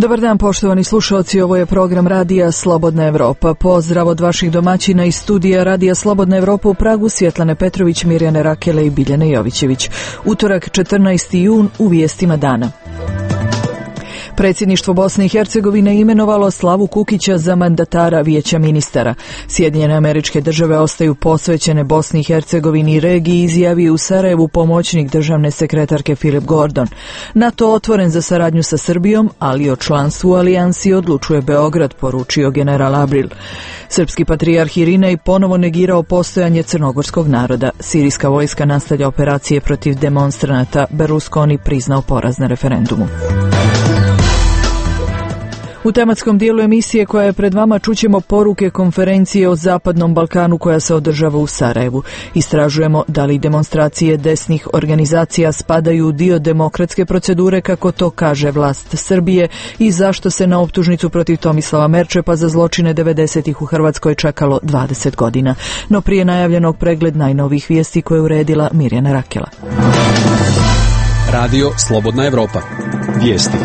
Dobar dan, poštovani slušalci, ovo je program Radija Slobodna Evropa. Pozdrav od vaših domaćina iz studija Radija Slobodna Evropa u Pragu, Svjetlane Petrović, Mirjane Rakele i Biljane Jovićević. Utorak, 14. jun, u vijestima dana. Predsjedništvo Bosne i Hercegovine imenovalo Slavu Kukića za mandatara Vijeća ministara. Sjedinjene Američke Države ostaju posvećene Bosni i Hercegovini i regiji, izjavio u Sarajevu pomoćnik državne sekretarke Philip Gordon. NATO otvoren za saradnju sa Srbijom, ali o članstvu u alijansi odlučuje Beograd, poručio general Abril. Srpski patrijarh Irinej ponovo negirao postojanje crnogorskog naroda. Sirijska vojska nastavlja operacije protiv demonstranata. Berlusconi priznao poraz na referendumu. U tematskom dijelu emisije koja je pred vama čućemo poruke konferencije o Zapadnom Balkanu koja se održava u Sarajevu. Istražujemo da li demonstracije desnih organizacija spadaju u dio demokratske procedure, kako to kaže vlast Srbije, i zašto se na optužnicu protiv Tomislava Merčepa za zločine 90-ih u Hrvatskoj čekalo 20 godina. No prije najavljenog pregled najnovih vijesti koje je uredila Mirjana Rakela. Radio Slobodna Evropa. Vijesti.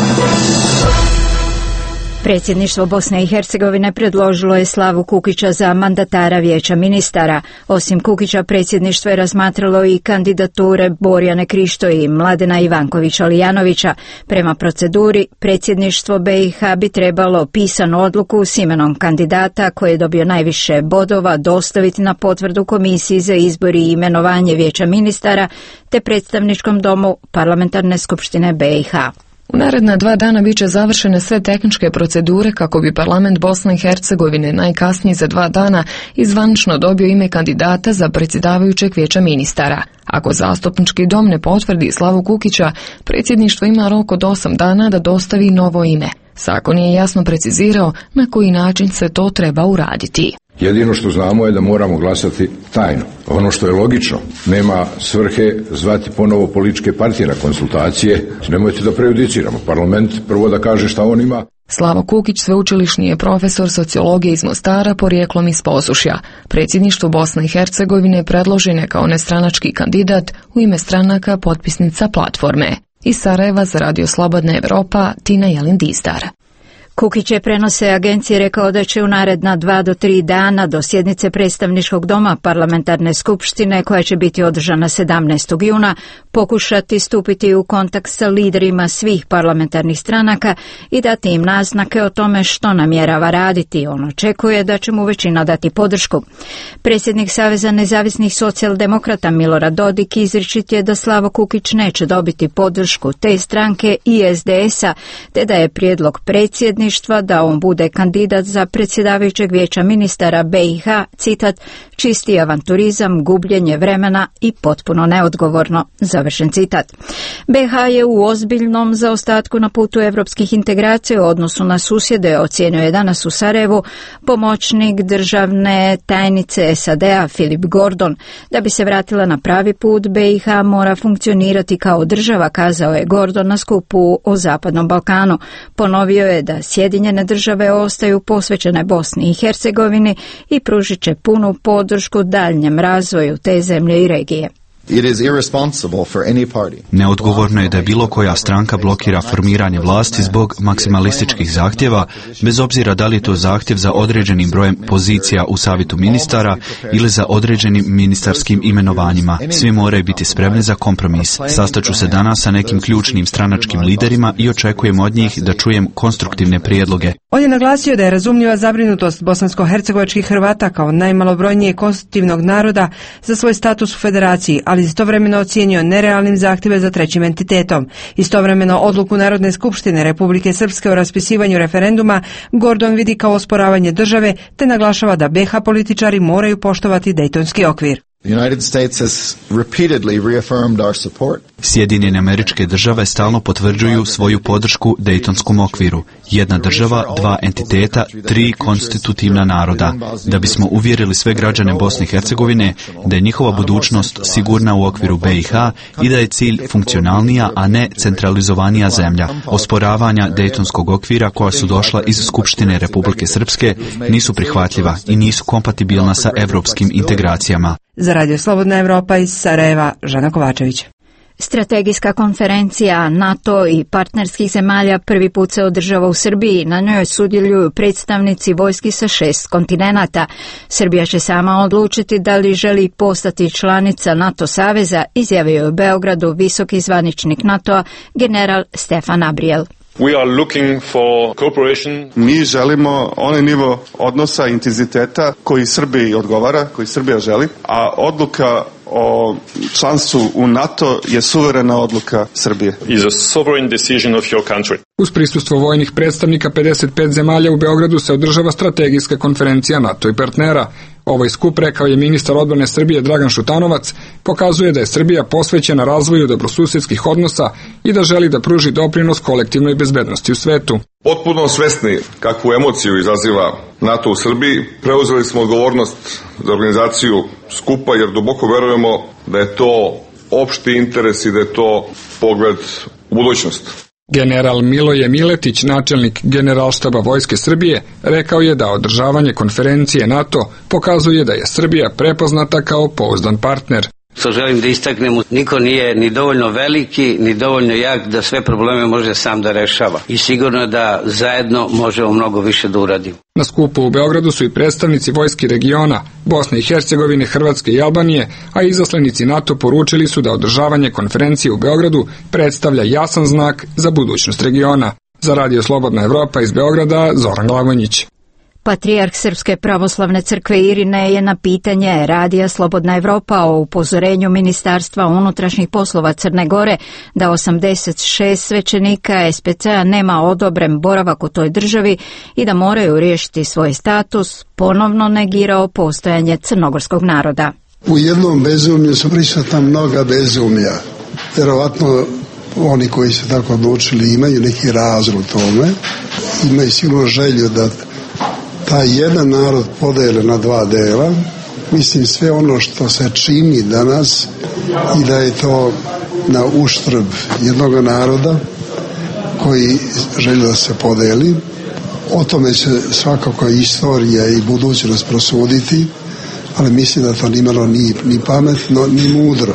Predsjedništvo Bosne i Hercegovine predložilo je Slavu Kukića za mandatara Vijeća ministara. Osim Kukića, predsjedništvo je razmatralo i kandidature Borjane Krišto i Mladena Ivankovića-Lijanovića. Prema proceduri, predsjedništvo BiH bi trebalo pisanu odluku s imenom kandidata koji je dobio najviše bodova dostaviti na potvrdu Komisiji za izbor i imenovanje Vijeća ministara te predstavničkom domu Parlamentarne skupštine BiH. U naredna 2 dana bit će završene sve tehničke procedure kako bi parlament Bosne i Hercegovine najkasnije za 2 dana izvanično dobio ime kandidata za predsjedavajućeg Vijeća ministara. Ako zastupnički dom ne potvrdi Slavu Kukića, predsjedništvo ima rok od 8 dana da dostavi novo ime. Zakon je jasno precizirao na koji način se to treba uraditi. Jedino što znamo je da moramo glasati tajno. Ono što je logično, nema svrhe zvati ponovo političke partije na konsultacije. Nemojte da prejudiciramo. Parlament prvo da kaže šta on ima. Slavo Kukić sveučilišni je profesor sociologije iz Mostara, porijeklom iz Posušja. Predsjedništvo Bosne i Hercegovine predložen je kao nestranački kandidat u ime stranaka potpisnica platforme. Iz Sarajeva za Radio Slobodna Evropa, Tina Jelin-Distar. Kukić je, prenose agencije, rekao da će u naredna 2 do 3 dana do sjednice predstavničkog doma Parlamentarne skupštine, koja će biti održana 17. juna, pokušati stupiti u kontakt sa liderima svih parlamentarnih stranaka i dati im naznake o tome što namjerava raditi. On očekuje da će mu većina dati podršku. Predsjednik Saveza nezavisnih socijaldemokrata Milorad Dodik izričit je da Slavo Kukić neće dobiti podršku te stranke i SDS-a, te da je prijedlog predsjedništva da on bude kandidat za predsjedavajućeg Vijeća ministara BiH, citat, čisti avanturizam, gubljenje vremena i potpuno neodgovorno, završen citat. BiH je u ozbiljnom zaostatku na putu evropskih integracija u odnosu na susjede, ocijenio je danas u Sarajevu pomoćnik državne tajnice SAD-a Philip Gordon. Da bi se vratila na pravi put, BiH mora funkcionirati kao država, kazao je Gordon na skupu o Zapadnom Balkanu. Ponovio je da Sjedinjene Države ostaju posvećene Bosni i Hercegovini i pružit će punu podršku daljnjem razvoju te zemlje i regije. Neodgovorno je da bilo koja stranka blokira formiranje vlasti zbog maksimalističkih zahtjeva, bez obzira da li je to zahtjev za određenim brojem pozicija u savjetu ministara ili za određenim ministarskim imenovanjima. Svi moraju biti spremni za kompromis. Sastaću se danas sa nekim ključnim stranačkim liderima i očekujem od njih da čujem konstruktivne prijedloge. On je naglasio da je razumljiva zabrinutost bosansko-hercegovačkih Hrvata kao najmalobrojnijeg konstitutivnog naroda za svoj status u federaciji, ali istovremeno ocijenio nerealnim zahtjeve za trećim entitetom. Istovremeno odluku Narodne skupštine Republike Srpske o raspisivanju referenduma Gordon vidi kao osporavanje države, te naglašava da BiH političari moraju poštovati Dejtonski okvir. Sjedinjene Američke Države stalno potvrđuju svoju podršku Dejtonskom okviru. Jedna država, 2 entiteta, 3 konstitutivna naroda. Da bismo uvjerili sve građane Bosne i Hercegovine da je njihova budućnost sigurna u okviru BiH i da je cilj funkcionalnija, a ne centralizovanija zemlja. Osporavanja Dejtonskog okvira koja su došla iz Skupštine Republike Srpske nisu prihvatljiva i nisu kompatibilna sa evropskim integracijama. Za Radio Slobodna Evropa iz Sarajeva, Žana Kovačević. Strategijska konferencija NATO i partnerskih zemalja prvi put se održava u Srbiji. Na njoj sudjeluju predstavnici vojski sa 6 kontinenata. Srbija će sama odlučiti da li želi postati članica NATO saveza, izjavio je u Beogradu visoki zvaničnik NATO-a general Stefan Abrijel. Mi želimo onaj nivo odnosa, intenziteta koji Srbiji odgovara, koji Srbija želi, a odluka o članstvu u NATO je suverena odluka Srbije. Uz prisustvo vojnih predstavnika 55 zemalja u Beogradu se održava strategijska konferencija NATO i partnera. Ovaj skup, rekao je ministar odbrane Srbije Dragan Šutanovac, pokazuje da je Srbija posvećena razvoju dobrosusedskih odnosa i da želi da pruži doprinos kolektivnoj bezbednosti u svetu. Potpuno svesni kakvu emociju izaziva NATO u Srbiji, preuzeli smo odgovornost za organizaciju skupa jer duboko verujemo da je to opšti interes i da je to pogled u budućnost. General Miloje Miletić, načelnik Generalštaba Vojske Srbije, rekao je da održavanje konferencije NATO pokazuje da je Srbija prepoznata kao pouzdan partner. Što želim da istaknem, niko nije ni dovoljno veliki, ni dovoljno jak da sve probleme može sam da rešava. I sigurno da zajedno možemo mnogo više da uradimo. Na skupu u Beogradu su i predstavnici vojski regiona, Bosne i Hercegovine, Hrvatske i Albanije, a izaslanici NATO poručili su da održavanje konferencije u Beogradu predstavlja jasan znak za budućnost regiona. Za Radio Slobodna Evropa iz Beograda, Zoran Glavonjić. Patrijarh Srpske pravoslavne crkve Irinej je na pitanje Radija Slobodna Evropa o upozorenju Ministarstva unutrašnjih poslova Crne Gore da 86 svećenika SPC-a nema odobren boravak u toj državi i da moraju riješiti svoj status, ponovno negirao postojanje crnogorskog naroda. U jednom bezumlju su prisutna mnoga bezumlja. Vjerovatno oni koji su tako odlučili imaju neki razlog tome, imaju sigurno želju da taj jedan narod podele na dva dela. Mislim sve ono što se čini danas i da je to na uštrb jednog naroda koji želi da se podeli. O tome će svakako istorija i budućnost prosuditi, ali mislim da to nimalo ni pametno ni mudro.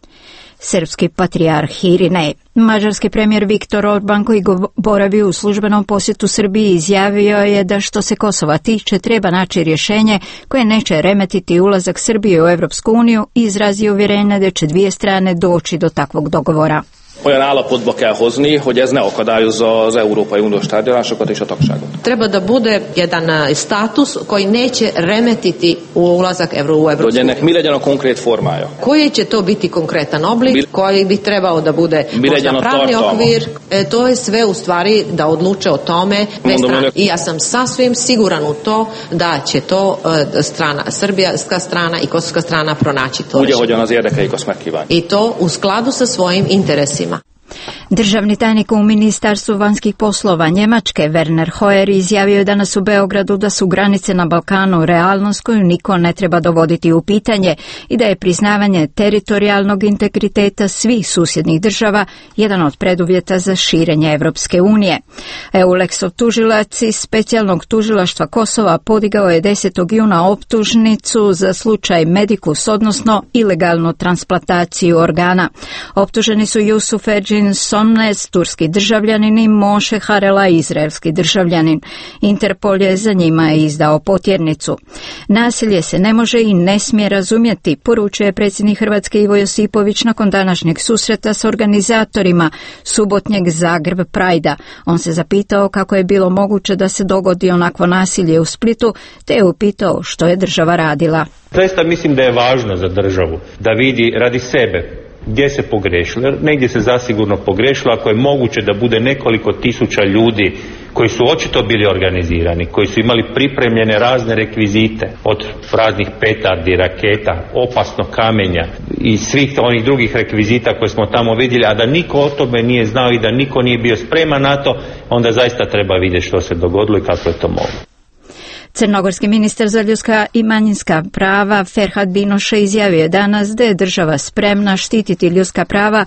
Srpski patrijarh Irinej. Mađarski premijer Viktor Orban, koji boravi u službenom posjetu Srbiji, izjavio je da što se Kosova tiče treba naći rješenje koje neće remetiti ulazak Srbije u Evropsku uniju i izrazio uvjerenje da će dvije strane doći do takvog dogovora. Olyan állapotba kell hozni, hogy ez ne akadályozza az Európai Uniós tárgyalásokat és a tagságot. Treba da bude jedan status koji neće remetiti ulazak u Evropsku uniju. Mi legyen a konkrét formája. Koji će to biti konkretan oblik, koji bi trebao da bude pravni okvir, to je sve u stvari da odluče o tome dve strane. I ja sam sasvim siguran u to da će to strana, srbijska strana i kosovska strana pronaći to rješenje. I to u skladu sa svojim interesima. Državni tajnik u Ministarstvu vanjskih poslova Njemačke Werner Hoyer izjavio je danas u Beogradu da su granice na Balkanu realnost koju niko ne treba dovoditi u pitanje i da je priznavanje teritorijalnog integriteta svih susjednih država jedan od preduvjeta za širenje Evropske unije. EULEX-ov tužilac iz specijalnog tužilaštva Kosova podigao je 10. juna optužnicu za slučaj Medicus, odnosno ilegalnu transplantaciju organa. Optuženi su Jusuf Erđin Somnes, turski državljanin, i Moše Harela, izraelski državljanin. Interpol je za njima izdao potjernicu. Nasilje se ne može i ne smije razumjeti, poručuje predsjednik Hrvatske Ivo Josipović nakon današnjeg susreta s organizatorima subotnjeg Zagreb Prajda. On se zapitao kako je bilo moguće da se dogodi onakvo nasilje u Splitu, te je upitao što je država radila. Zaista mislim da je važno za državu da vidi radi sebe gdje se pogrešilo. Negdje se zasigurno pogrešilo, ako je moguće da bude nekoliko tisuća ljudi koji su očito bili organizirani, koji su imali pripremljene razne rekvizite, od raznih petardi, raketa, opasnog kamenja i svih onih drugih rekvizita koje smo tamo vidjeli, a da niko o tome nije znao i da niko nije bio spreman na to, onda zaista treba vidjeti što se dogodilo i kako je to moglo. Crnogorski ministar za ljudska i manjinska prava Ferhat Binoše izjavio je danas da je država spremna štititi ljudska prava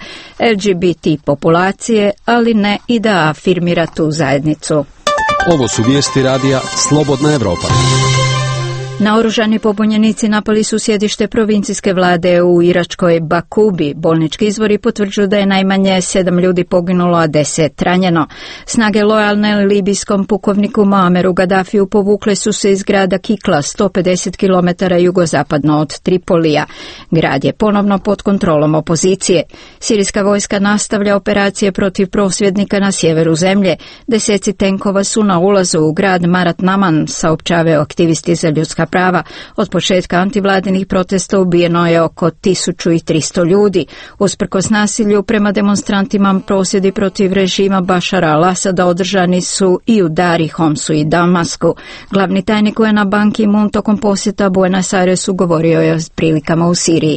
LGBT populacije, ali ne i da afirmira tu zajednicu. Ovo su vijesti radija Slobodna Evropa. Naoružani pobunjenici napali su sjedište provincijske vlade u iračkoj Bakubi. Bolnički izvori potvrđuju da je najmanje 7 ljudi poginulo, a 10 ranjeno. Snage lojalne libijskom pukovniku Muammeru Gaddafiju povukle su se iz grada Kikla, 150 km jugozapadno od Tripolija. Grad je ponovno pod kontrolom opozicije. Sirijska vojska nastavlja operacije protiv prosvjednika na sjeveru zemlje. Deseci tenkova su na ulazu u grad Marat Naman, saopćavaju aktivisti za ljudska prava. Od početka antivladinih protesta ubijeno je oko 1300 ljudi. Usprkos nasilju prema demonstrantima, prosvjedi protiv režima Bašara al-Asada održani su i u Dari, Homsu i Damasku. Glavni tajnik UN-a Ban Ki-moon tokom posjeta Buenos Airesu govorio je o prilikama u Siriji.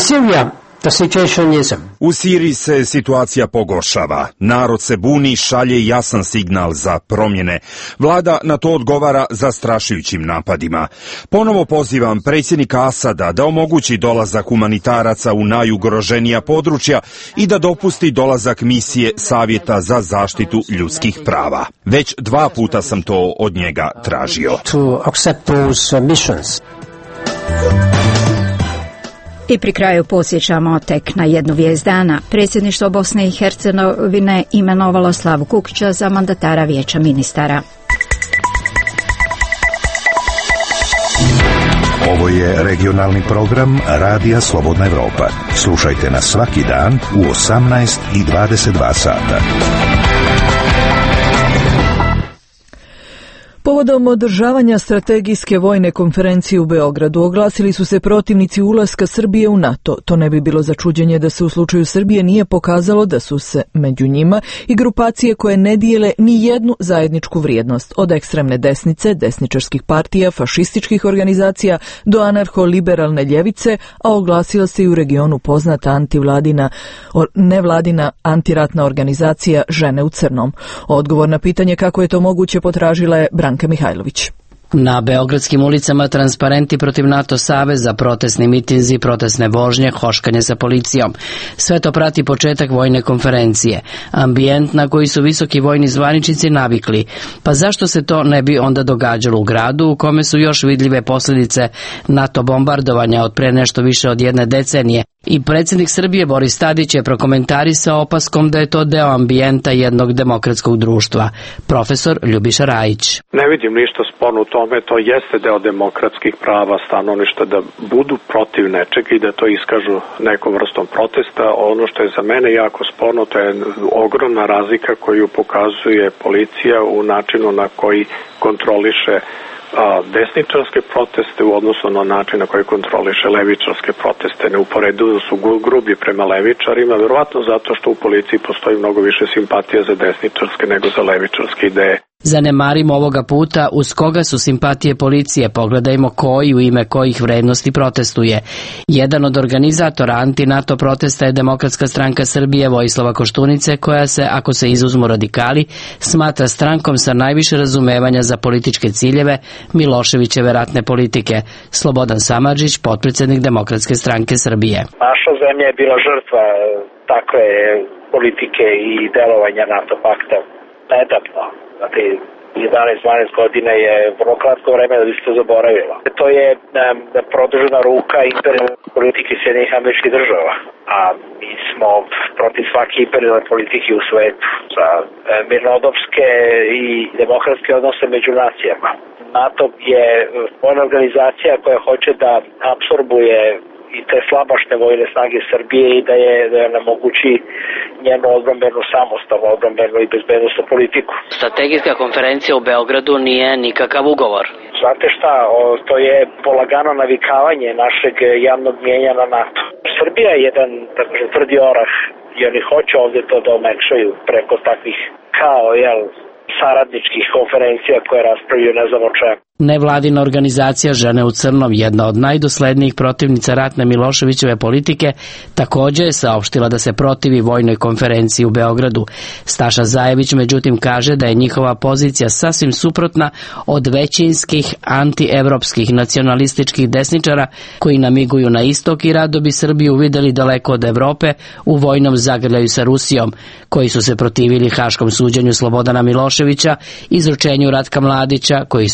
U Siriji se situacija pogoršava. Narod se buni, šalje jasan signal za promjene. Vlada na to odgovara zastrašujućim napadima. Ponovo pozivam predsjednika Asada da omogući dolazak humanitaraca u najugroženija područja i da dopusti dolazak misije Savjeta za zaštitu ljudskih prava. Već 2 puta sam to od njega tražio. I pri kraju podsjećamo tek na jednu vijest dana. Predsjedništvo Bosne i Hercegovine imenovalo Slavu Kukića za mandatara Vijeća ministara. Ovo je regionalni program Radija Slobodna Evropa. Slušajte nas svaki dan u 18 i 22 sata. Povodom održavanja strategijske vojne konferencije u Beogradu oglasili su se protivnici ulaska Srbije u NATO. To ne bi bilo za čuđenje da se u slučaju Srbije nije pokazalo da su se među njima i grupacije koje ne dijele ni jednu zajedničku vrijednost, od ekstremne desnice, desničarskih partija, fašističkih organizacija do anarcho-liberalne ljevice, a oglasila se i u regionu poznata nevladina antiratna organizacija Žene u crnom. Odgovor na pitanje kako je to moguće potražila je Branka Mihajlović. Na beogradskim ulicama transparenti protiv NATO saveza, protestni mitinzi, protestne vožnje, hoškanje sa policijom. Sve to prati početak vojne konferencije. Ambijent na koji su visoki vojni zvaničnici navikli. Pa zašto se to ne bi onda događalo u gradu u kome su još vidljive posljedice NATO bombardovanja od pre nešto više od 1 decenije? I predsjednik Srbije Boris Tadić je prokomentarisao opaskom da je to deo ambijenta jednog demokratskog društva. Profesor Ljubiša Rajić. Ne vidim ništa sporno u tome, to jeste deo demokratskih prava stanovništva da budu protiv nečega i da to iskažu nekom vrstom protesta. Ono što je za mene jako sporno, to je ogromna razlika koju pokazuje policija u načinu na koji kontroliše desničarske proteste u odnosu na način na koji kontroliše levičarske proteste. Neuporedivo su grubi prema levičarima, verovatno zato što u policiji postoji mnogo više simpatija za desničarske nego za levičarske ideje. Zanemarimo ovoga puta uz koga su simpatije policije, pogledajmo koji u ime kojih vrednosti protestuje. Jedan od organizatora anti-NATO protesta je Demokratska stranka Srbije Vojislava Koštunice, koja se, ako se izuzmu radikali, smatra strankom sa najviše razumevanja za političke ciljeve Miloševićeve ratne politike. Slobodan Samardžić, potpredsjednik Demokratske stranke Srbije. Naša zemlja je bila žrtva takve politike i delovanja NATO pakta nedavno. Znate, 11-12 godina je vrlo kratko vreme da bi se to zaboravilo. To je produžena ruka imperijalne politike Sjedinjenih Američkih Država, a mi smo protiv svake imperijalne politike u svetu za mirnodopske i demokratske odnose među nacijama. NATO je vojna organizacija koja hoće da apsorbuje i te slabašne vojne snage Srbije i da je namogući njenu odbrambenu samostalnu, odbrambenu i bezbednosnu politiku. Strategijska konferencija u Beogradu nije nikakav ugovor. Znate šta, to je polagano navikavanje našeg javnog mijenja na NATO. Srbija je jedan, tako tvrdi orah i oni hoće ovdje to da omekšaju preko takvih saradničkih konferencija koje raspravljaju ne znam o čemu. Nevladina organizacija Žene u crnom, jedna od najdoslednijih protivnica ratne Miloševićeve politike, također je saopštila da se protivi vojnoj konferenciji u Beogradu. Staša Zajević međutim kaže da je njihova pozicija sasvim suprotna od većinskih antievropskih nacionalističkih desničara koji namiguju na istok i rado bi Srbiju uvidjeli daleko od Evrope u vojnom zagrljaju sa Rusijom, koji su se protivili haškom suđenju Slobodana Miloševića, izručenju Ratka Mladića, koji su se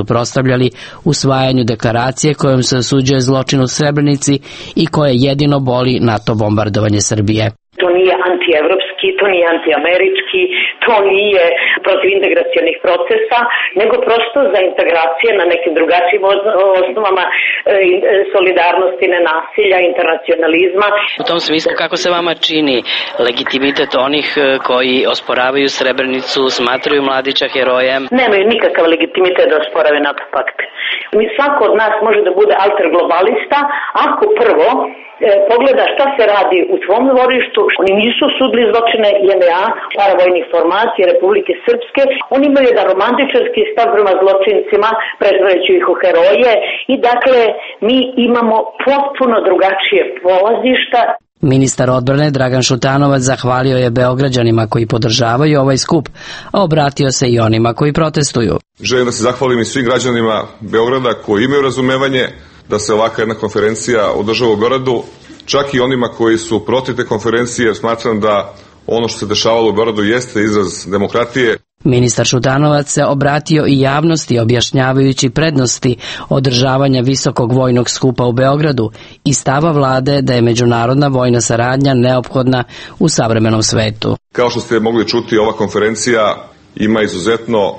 suprotstavljali usvajanju deklaracije kojom se osuđuje zločin u Srebrenici i koje jedino boli NATO bombardovanje Srbije. To nije antievropski, to nije antiamerički, to nije protiv integracionih procesa, nego prosto za integracije na nekim drugačijim osnovama solidarnosti, nenasilja, internacionalizma. U tom smislu, kako se vama čini legitimitet onih koji osporavaju Srebrenicu, smatraju Mladića herojem? Nemaju nikakav legitimitet da osporave NATO pakt. Svako od nas može da bude alter globalista ako prvo pogleda šta se radi u svom dvorištu. Oni nisu sudili zločine JNA, paravojnih formacija Republike Srpske. Oni imaju jedan romantičarski stav prema zločincima, pretvoreći ih u heroje i dakle mi imamo potpuno drugačije polazišta. Ministar odbrane Dragan Šutanovac zahvalio je Beograđanima koji podržavaju ovaj skup, a obratio se i onima koji protestuju. Želim da se zahvalim i svim građanima Beograda koji imaju razumevanje da se ovakva jedna konferencija održava u Beogradu, čak i onima koji su protiv te konferencije, jer smatram da ono što se dešavalo u Beogradu jeste izraz demokratije. Ministar Šutanovac se obratio i javnosti objašnjavajući prednosti održavanja visokog vojnog skupa u Beogradu i stava vlade da je međunarodna vojna saradnja neophodna u savremenom svetu. Kao što ste mogli čuti, ova konferencija ima izuzetno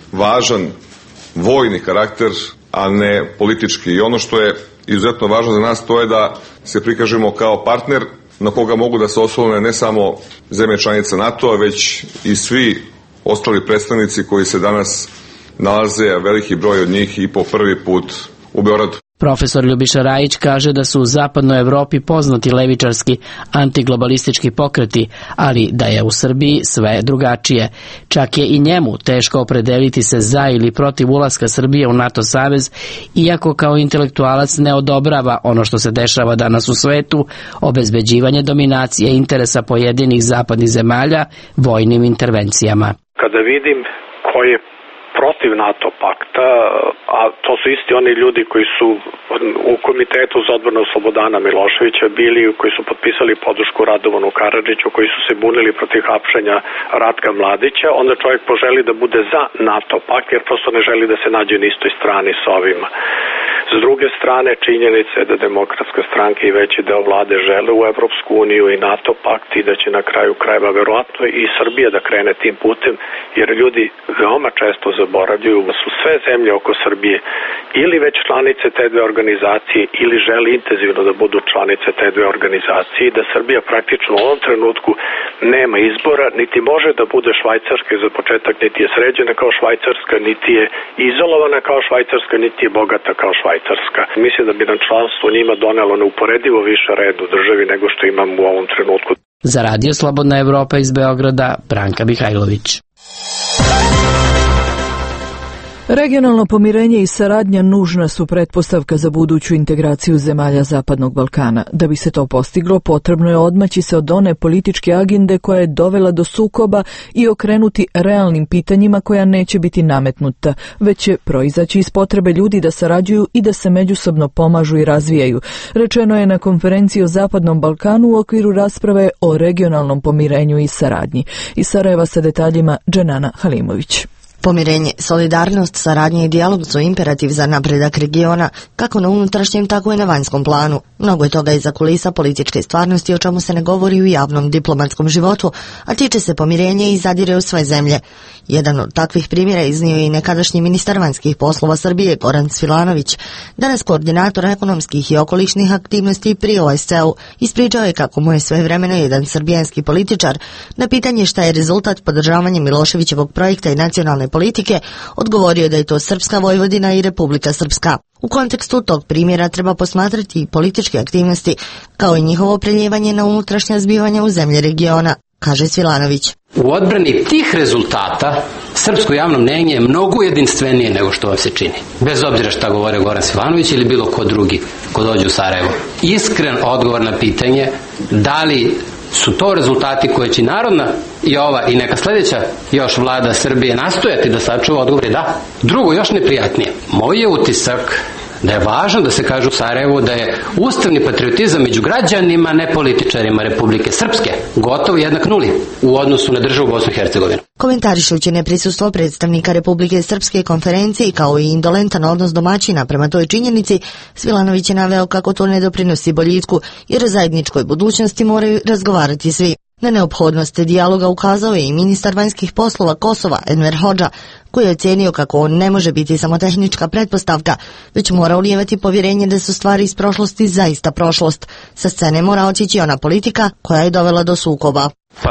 važan vojni karakter, a ne politički. I ono što je izuzetno važno za nas, to je da se prikažemo kao partner na koga mogu da se oslone ne samo zemlje članice NATO-a, već i svi ostali predstavnici koji se danas nalaze, a veliki broj od njih i po prvi put u Beogradu. Profesor Ljubiša Rajić kaže da su u zapadnoj Evropi poznati levičarski antiglobalistički pokreti, ali da je u Srbiji sve drugačije. Čak je i njemu teško opredeliti se za ili protiv ulaska Srbije u NATO savez, iako kao intelektualac ne odobrava ono što se dešava danas u svetu, obezbeđivanje dominacije interesa pojedinih zapadnih zemalja vojnim intervencijama. Kada vidim ko je protiv NATO pakta, a to su isti oni ljudi koji su u Komitetu za odbranu Slobodana Miloševića bili, koji su potpisali podršku Radovanu Karadžiću, koji su se bunili protiv hapšenja Ratka Mladića, onda čovjek poželi da bude za NATO pakt, jer prosto ne želi da se nađe na istoj strani s ovima. S druge strane, činjenica je da Demokratska stranka i veći deo vlade žele u Evropsku uniju i NATO pakt i da će na kraju krajeva verovatno i Srbija da krene tim putem, jer ljudi veoma često zaboravljaju da su sve zemlje oko Srbije ili već članice te dve organizacije ili žele intenzivno da budu članice te dve organizacije i da Srbija praktično u ovom trenutku nema izbora, niti može da bude Švajcarska, za početak niti je sređena kao Švajcarska, niti je izolovana kao Švajcarska, niti je bogata kao Švajcarska. Mislim da bi nam članstvo njima donelo neuporedivo više red u državi nego što imamo u ovom trenutku. Za Radio Slobodna Evropa iz Beograda, Branka Mihajlović. Regionalno pomirenje i saradnja nužna su pretpostavka za buduću integraciju zemalja Zapadnog Balkana. Da bi se to postiglo, potrebno je odmaći se od one političke agende koja je dovela do sukoba i okrenuti realnim pitanjima koja neće biti nametnuta, već će proizaći iz potrebe ljudi da sarađuju i da se međusobno pomažu i razvijaju. Rečeno je na konferenciji o Zapadnom Balkanu u okviru rasprave o regionalnom pomirenju i saradnji. Iz Sarajeva sa detaljima Dženana Halimović. Pomirenje, solidarnost, saradnja i dijalog su imperativ za napredak regiona, kako na unutrašnjem, tako i na vanjskom planu. Mnogo je toga iza kulisa političke stvarnosti o čemu se ne govori u javnom diplomatskom životu, a tiče se pomirenja i zadire u sve zemlje. Jedan od takvih primjera iznio je i nekadašnji ministar vanjskih poslova Srbije, Goran Svilanović. Danas koordinator ekonomskih i okolišnih aktivnosti pri OSCE-u ispričao je kako mu je svojevremeno jedan srbijanski političar na pitanje šta je rezultat podržavanja Miloševićevog projekta i nacionalne politike odgovorio da je to Srpska Vojvodina i Republika Srpska. U kontekstu tog primjera treba posmatrati i političke aktivnosti, kao i njihovo preljevanje na unutrašnja zbivanja u zemlje regiona, kaže Svilanović. U odbrani tih rezultata srpsko javno mnenje je mnogo jedinstvenije nego što vam se čini. Bez obzira šta govore Goran Svilanović ili bilo ko drugi ko dođe u Sarajevo. Iskren odgovor na pitanje da li su to rezultati koje će narodna i ova i neka sljedeća još vlada Srbije nastojati da sačuva, odgovor je da. Drugo, još neprijatnije. Moj je utisak Da je važno da se kaže u Sarajevu da je ustavni patriotizam među građanima, ne političarima Republike Srpske, gotovo jednak nuli u odnosu na državu Bosnu i Hercegovinu. Komentarišući neprisustvo predstavnika Republike Srpske konferenciji kao i indolentan odnos domaćina prema toj činjenici, Svilanović je naveo kako to ne doprinosi boljitku jer o zajedničkoj budućnosti moraju razgovarati svi. Na neophodnost dijaloga ukazao je i ministar vanjskih poslova Kosova Enver Hodža, koji je ocenio kako on ne može biti samo tehnička pretpostavka, već mora ulijevati povjerenje da su stvari iz prošlosti zaista prošlost. Sa scene mora otići ona politika koja je dovela do sukoba.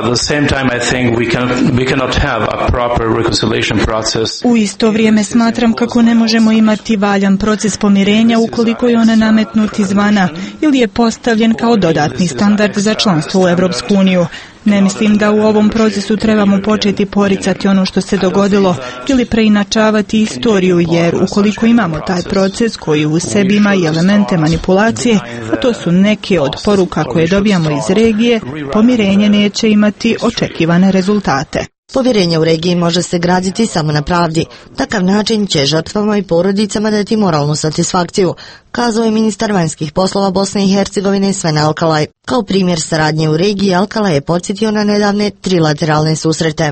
U isto vrijeme smatram kako ne možemo imati valjan proces pomirenja ukoliko je on nametnut izvana ili je postavljen kao dodatni standard za članstvo u Europsku uniju. Ne mislim da u ovom procesu trebamo početi poricati ono što se dogodilo ili preinačavati istoriju, jer ukoliko imamo taj proces koji u sebi ima i elemente manipulacije, a to su neke od poruka koje dobijamo iz regije, pomirenje neće imati očekivane rezultate. Povjerenje u regiji može se graditi samo na pravdi. Takav način će žrtvama i porodicama dati moralnu satisfakciju, kazao je ministar vanjskih poslova Bosne i Hercegovine Sven Alkalaj. Kao primjer saradnje u regiji, Alkalaj je podsjetio na nedavne trilateralne susrete.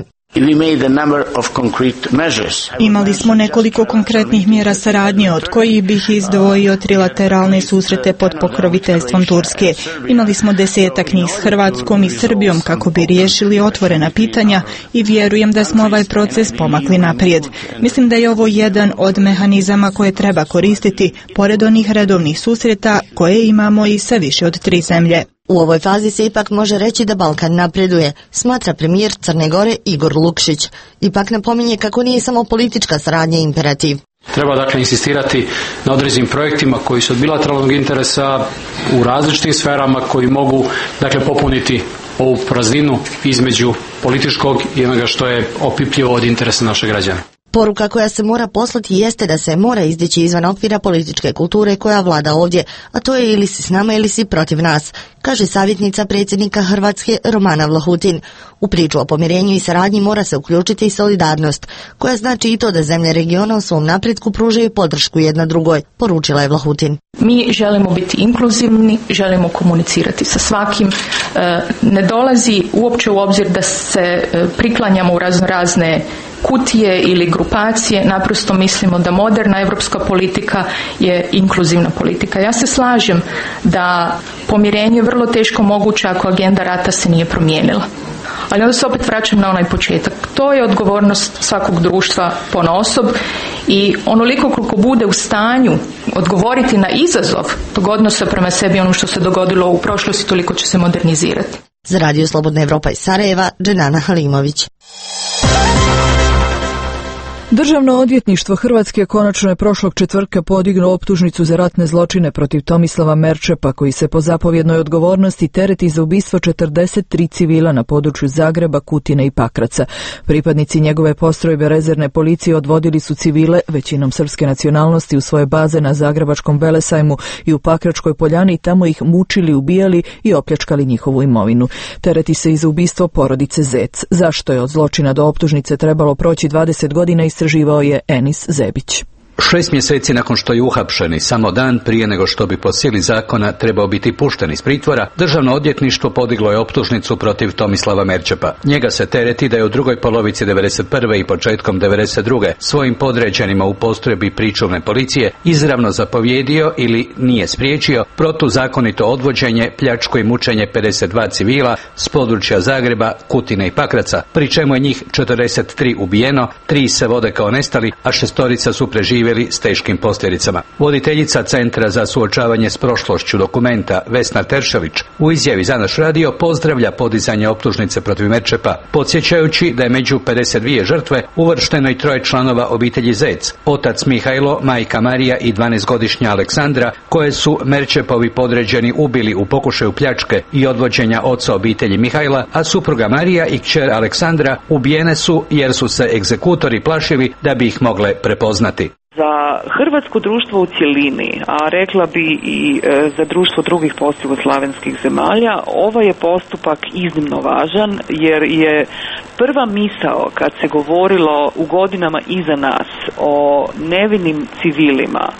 Imali smo nekoliko konkretnih mjera saradnje, od kojih bih izdvojio trilateralne susrete pod pokroviteljstvom Turske. Imali smo 10-ak njih s Hrvatskom i Srbijom kako bi riješili otvorena pitanja i vjerujem da smo ovaj proces pomakli naprijed. Mislim da je ovo jedan od mehanizama koje treba koristiti, pored onih redovnih susreta koje imamo i sa više od 3 zemlje. U ovoj fazi se ipak može reći da Balkan napreduje, smatra premijer Crne Gore Igor Lukšić. Ipak napominje kako nije samo politička saradnja imperativ. Treba dakle insistirati na određenim projektima koji su od bilateralnog interesa u različitim sferama koji mogu dakle popuniti ovu prazninu između političkog i onoga što je opipljivo od interesa naših građana. Poruka koja se mora poslati jeste da se mora izdići izvan okvira političke kulture koja vlada ovdje, a to je ili si s nama ili si protiv nas, kaže savjetnica predsjednika Hrvatske Romana Vlahutin. U priču o pomirenju i saradnji mora se uključiti i solidarnost, koja znači i to da zemlje regiona u svom napretku pružaju podršku jedna drugoj, poručila je Vlahutin. Mi želimo biti inkluzivni, želimo komunicirati sa svakim. Ne dolazi uopće u obzir da se priklanjamo u razne kutije ili grupacije, naprosto mislimo da moderna europska politika je inkluzivna politika. Ja se slažem da pomirenje je vrlo teško moguće ako agenda rata se nije promijenila. Ali onda se opet vraćam na onaj početak. To je odgovornost svakog društva ponaosob i onoliko koliko bude u stanju odgovoriti na izazov tog odnosa prema sebi, ono što se dogodilo u prošlosti, toliko će se modernizirati. Za Radio Slobodna Evropa iz Sarajeva, Dženana Halimović. Državno odvjetništvo Hrvatske konačno je prošlog četvrtka podignulo optužnicu za ratne zločine protiv Tomislava Merčepa, koji se po zapovjednoj odgovornosti tereti za ubistvo 43 civila na području Zagreba, Kutine i Pakraca. Pripadnici njegove postrojbe rezervne policije odvodili su civile, većinom srpske nacionalnosti, u svoje baze na Zagrebačkom Velesajmu i u Pakračkoj Poljani i tamo ih mučili, ubijali i opljačkali njihovu imovinu. Tereti se i za ubistvo porodice Zec. Zašto je od zločina do optužnice trebalo proći 20 godina, istraživao je Enis Zebić. 6 mjeseci nakon što je uhapšen i samo dan prije nego što bi po sili zakona trebao biti pušten iz pritvora, Državno odvjetništvo podiglo je optužnicu protiv Tomislava Merčepa. Njega se tereti da je u drugoj polovici 1991. i početkom 1992. svojim podređenima u postrojbi pričuvne policije izravno zapovjedio ili nije spriječio protuzakonito odvođenje, pljačku i mučenje 52 civila s područja Zagreba, Kutine i Pakraca, pri čemu je njih 43 ubijeno, 3 se vode kao nestali, a 6 su preživjeli s teškim posljedicama. Voditeljica Centra za suočavanje s prošlošću Dokumenta, Vesna Teršelić, u izjavi za naš radio pozdravlja podizanje optužnice protiv Merčepa, podsjećajući da je među 52 žrtve uvršteno i 3 članova obitelji Zec, otac Mihajlo, majka Marija i 12-godišnja Aleksandra, koje su Merčepovi podređeni ubili u pokušaju pljačke i odvođenja oca obitelji Mihajla, a supruga Marija i kćer Aleksandra ubijene su jer su se egzekutori plašili da bi ih mogle prepoznati. Za hrvatsko društvo u cjelini, a rekla bi i za društvo drugih postjugoslavenskih zemalja, ovaj je postupak iznimno važan jer je prva misao kad se govorilo u godinama iza nas o nevinim civilima,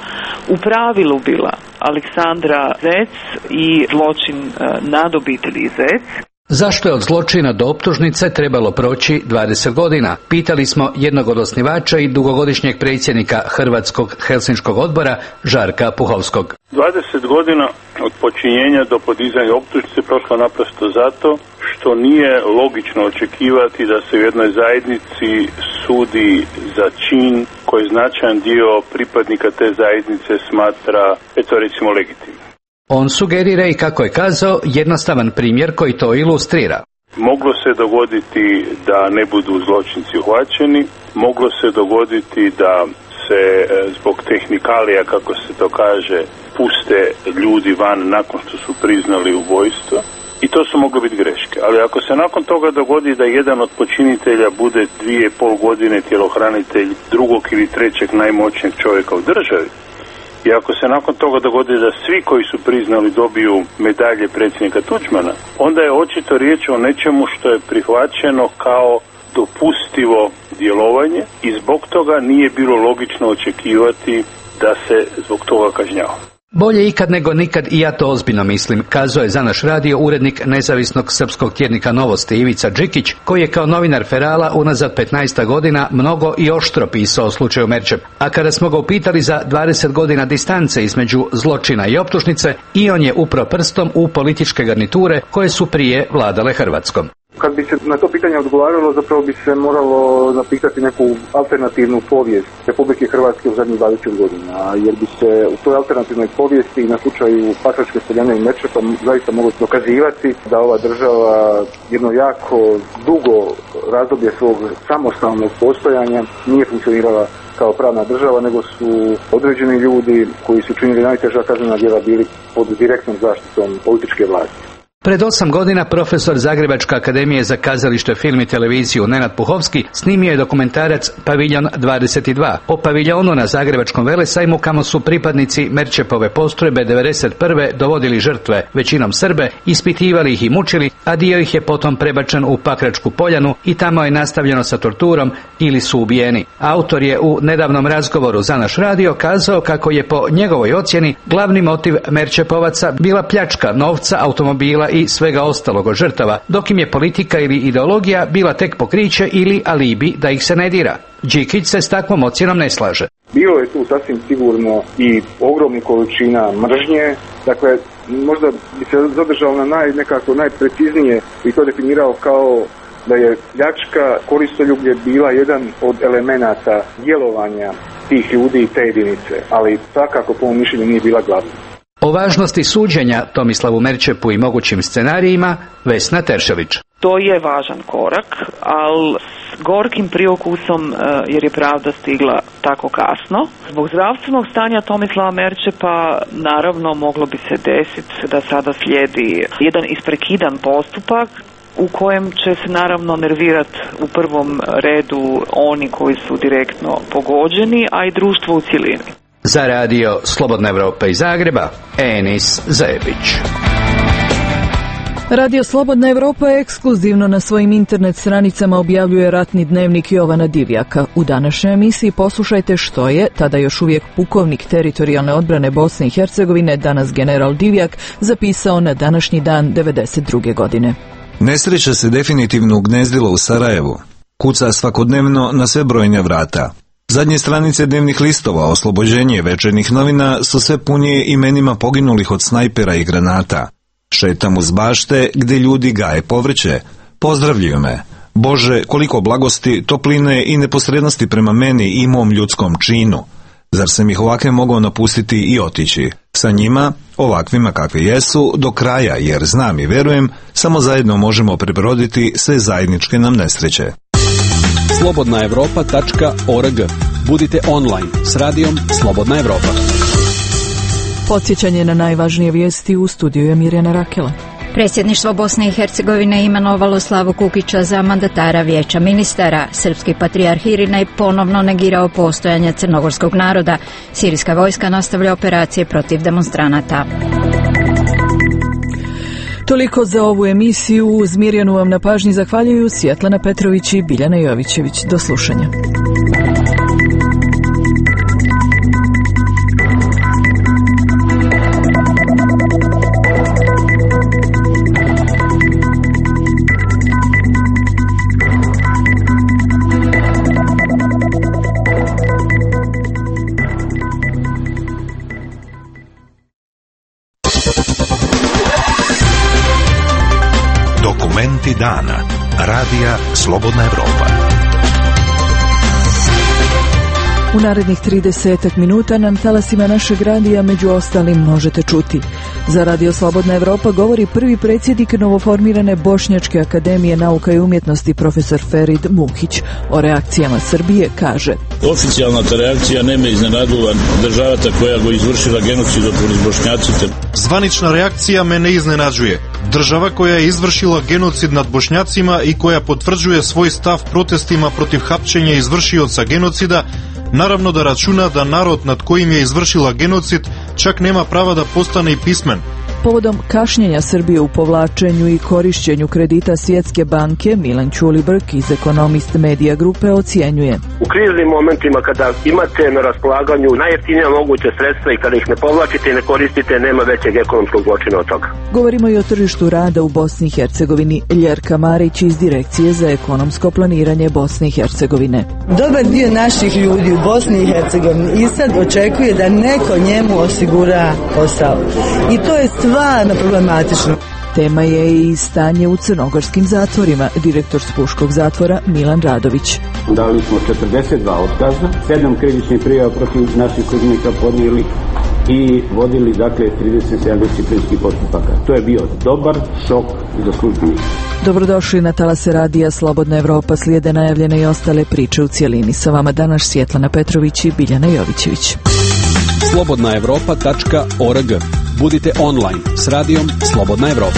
u pravilu bila Aleksandra Zec i zločin nad obitelji Zec. Zašto je od zločina do optužnice trebalo proći 20 godina? Pitali smo jednog od osnivača i dugogodišnjeg predsjednika Hrvatskog Helsinškog odbora, Žarka Puhovskog. 20 godina od počinjenja do podizanja optužnice prošlo naprosto zato što nije logično očekivati da se u jednoj zajednici sudi za čin koji značajan dio pripadnika te zajednice smatra, recimo, legitimnim. On sugerira i, kako je kazao, jednostavan primjer koji to ilustrira. Moglo se dogoditi da ne budu zločinci uhvaćeni, moglo se dogoditi da se zbog tehnikalija, kako se to kaže, puste ljudi van nakon što su priznali ubojstvo. I to su mogle biti greške. Ali ako se nakon toga dogodi da jedan od počinitelja bude 2,5 godine tjelohranitelj drugog ili trećeg najmoćnijeg čovjeka u državi, i ako se nakon toga dogodi da svi koji su priznali dobiju medalje predsjednika Tuđmana, onda je očito riječ o nečemu što je prihvaćeno kao dopustivo djelovanje i zbog toga nije bilo logično očekivati da se zbog toga kažnjava. Bolje ikad nego nikad, i ja to ozbiljno mislim, kazao je za naš radio urednik nezavisnog srpskog tjednika Novosti Ivica Đikić, koji je kao novinar Ferala unazad 15 godina mnogo i oštro pisao o slučaju Merčep. A kada smo ga upitali za 20 godina distance između zločina i optužnice, i on je upro prstom u političke garniture koje su prije vladale Hrvatskom. Kad bi se na to pitanje odgovaralo, zapravo bi se moralo napitati neku alternativnu povijest Republike Hrvatske u zadnjih 20 godina, jer bi se u toj alternativnoj povijesti na slučaju Pakračke seljane i Merčepa zaista moglo dokazivati da ova država jedno jako dugo razdoblje svog samostalnog postojanja nije funkcionirala kao pravna država, nego su određeni ljudi koji su činili najteža kaznena djela bili pod direktnom zaštitom političke vlasti. Pred 8 godina profesor Zagrebačke akademije za kazalište, film i televiziju Nenad Puhovski snimio je dokumentarac Paviljon 22 o paviljonu na Zagrebačkom velesajmu kamo su pripadnici Merčepove postrojbe 1991. dovodili žrtve, većinom Srbe, ispitivali ih i mučili, a dio ih je potom prebačen u Pakračku poljanu i tamo je nastavljeno sa torturom ili su ubijeni. Autor je u nedavnom razgovoru za naš radio kazao kako je po njegovoj ocjeni glavni motiv Merčepovaca bila pljačka novca, automobila i svega ostalog od žrtava, dok im je politika ili ideologija bila tek pokriće ili alibi da ih se ne dira. Đikić se s takvom ocjenom ne slaže. Bilo je tu sasvim sigurno i ogromnih količina mržnje, dakle možda bi se zadržao na nekako najpreciznije i to definirao kao da je pljačka, koristoljublje bila jedan od elemenata djelovanja tih ljudi i te jedinice, ali svakako po mom mišljenju nije bila glavna. O važnosti suđenja Tomislavu Merčepu i mogućim scenarijima Vesna Teršelić. To je važan korak, ali s gorkim priokusom jer je pravda stigla tako kasno. Zbog zdravstvenog stanja Tomislava Merčepa naravno moglo bi se desiti da sada slijedi jedan isprekidan postupak u kojem će se naravno nervirati u prvom redu oni koji su direktno pogođeni, a i društvo u cjelini. Za radio Slobodna Evropa iz Zagreba, Enis Zebić. Radio Slobodna Evropa ekskluzivno na svojim internet stranicama objavljuje ratni dnevnik Jovana Divjaka. U današnjoj emisiji poslušajte što je, tada još uvijek pukovnik teritorijalne odbrane Bosne i Hercegovine, danas general Divjak, zapisao na današnji dan 1992. godine. Nesreća se definitivno ugnezdila u Sarajevu. Kuca svakodnevno na sve brojne vrata. Zadnje stranice dnevnih listova, oslobođenje večernjih novina su sve punije imenima poginulih od snajpera i granata. Šetam uz bašte gdje ljudi gaje povrće. Pozdravljuju me. Bože, koliko blagosti, topline i neposrednosti prema meni i mom ljudskom činu. Zar sam ih ovakve mogao napustiti i otići? Sa njima, ovakvima kakvi jesu, do kraja, jer znam i verujem, samo zajedno možemo prebroditi sve zajedničke nam nesreće. slobodnaevropa.org. Budite online s radijom Slobodna Evropa. Podsjećanje na najvažnije vijesti u studiju je Mirjana Rakela. Predsjedništvo Bosne i Hercegovine imenovalo Slavu Kukića za mandatara Vijeća ministara. Srpski patrijarh Irinej ponovno negirao postojanje crnogorskog naroda. Sirijska vojska nastavlja operacije protiv demonstranata. Toliko za ovu emisiju. Uz Mirjanu vam na pažnji zahvaljuju Svjetlana Petrović i Biljana Jovićević. Do slušanja. Dokumenti dana. Radija Slobodna Evropa. U narednih 30 minuta nam talasima našeg radija među ostalim možete čuti. Za Radio Slobodna Evropa govori prvi predsjednik novoformirane Bošnjačke akademije nauka i umjetnosti profesor Ferid Muhić. O reakcijama Srbije kaže: Oficijalna ta reakcija ne me iznenadila, država ta koja go izvršila genocid protiv Bošnjacite. Zvanična reakcija me ne iznenađuje. Država koja je izvršila genocid nad Bošnjacima i koja potvrđuje svoj stav protestima protiv hapšenja izvršioca genocida, naravno da računa da narod nad kojim je izvršila genocid čak nema prava da postane i pismen. Povodom kašnjenja Srbije u povlačenju i korišćenju kredita Svjetske banke, Milan Ćulibrk iz Ekonomist Medija grupe ocjenjuje: U kriznim momentima kada imate na raspolaganju najjeftinija moguće sredstva i kada ih ne povlačite i ne koristite, nema većeg ekonomskog zločina od toga. Govorimo i o tržištu rada u Bosni i Hercegovini. Ljerka Marić iz Direkcije za ekonomsko planiranje Bosne i Hercegovine. Dobar dio naših ljudi u Bosni i Hercegovini i sad očekuje da neko njemu osigura posao. I to je stvarno problematično. Tema je i stanje u crnogorskim zatvorima. Direktor Spuškog zatvora Milan Radović. Dali smo 42 otkaza, 7 krivičnih prijava protiv naših službenika podnijeli i vodili 37 disciplinskih postupaka. To je bio dobar šok za službenike. Dobrodošli na talase radija Slobodna Evropa. Slijede najavljene i ostale priče u cijelini. Sa vama danas Svjetlana Petrović i Biljana Jovićević. slobodnaevropa.org. Budite online s radijom Slobodna Evropa.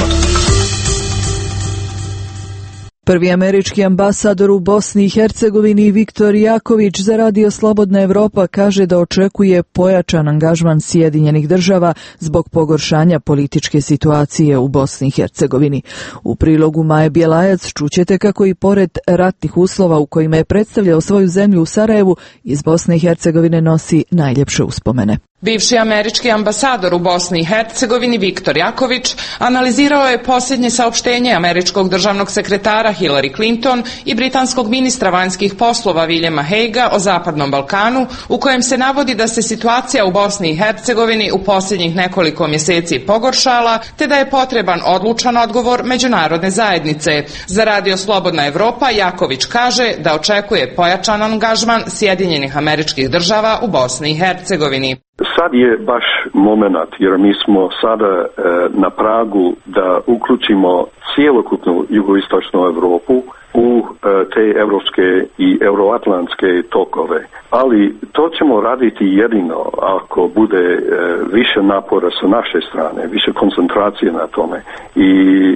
Prvi američki ambasador u Bosni i Hercegovini Viktor Jaković za Radio Slobodna Evropa kaže da očekuje pojačan angažman Sjedinjenih država zbog pogoršanja političke situacije u Bosni i Hercegovini. U prilogu Maje Bjelajac čućete kako i pored ratnih uslova u kojima je predstavljao svoju zemlju u Sarajevu, iz Bosne i Hercegovine nosi najljepše uspomene. Bivši američki ambasador u Bosni i Hercegovini Viktor Jaković analizirao je posljednje saopštenje američkog državnog sekretara Hillary Clinton i britanskog ministra vanjskih poslova Williama Haguea o Zapadnom Balkanu, u kojem se navodi da se situacija u Bosni i Hercegovini u posljednjih nekoliko mjeseci pogoršala, te da je potreban odlučan odgovor međunarodne zajednice. Za Radio Slobodna Evropa Jaković kaže da očekuje pojačan angažman Sjedinjenih Američkih Država u Bosni i Hercegovini. Sad je baš moment, jer mi smo sada na pragu da uključimo cijelokupnu jugoistočnu Europu u te evropske i euroatlantske tokove. Ali to ćemo raditi jedino ako bude više napora sa naše strane, više koncentracije na tome. I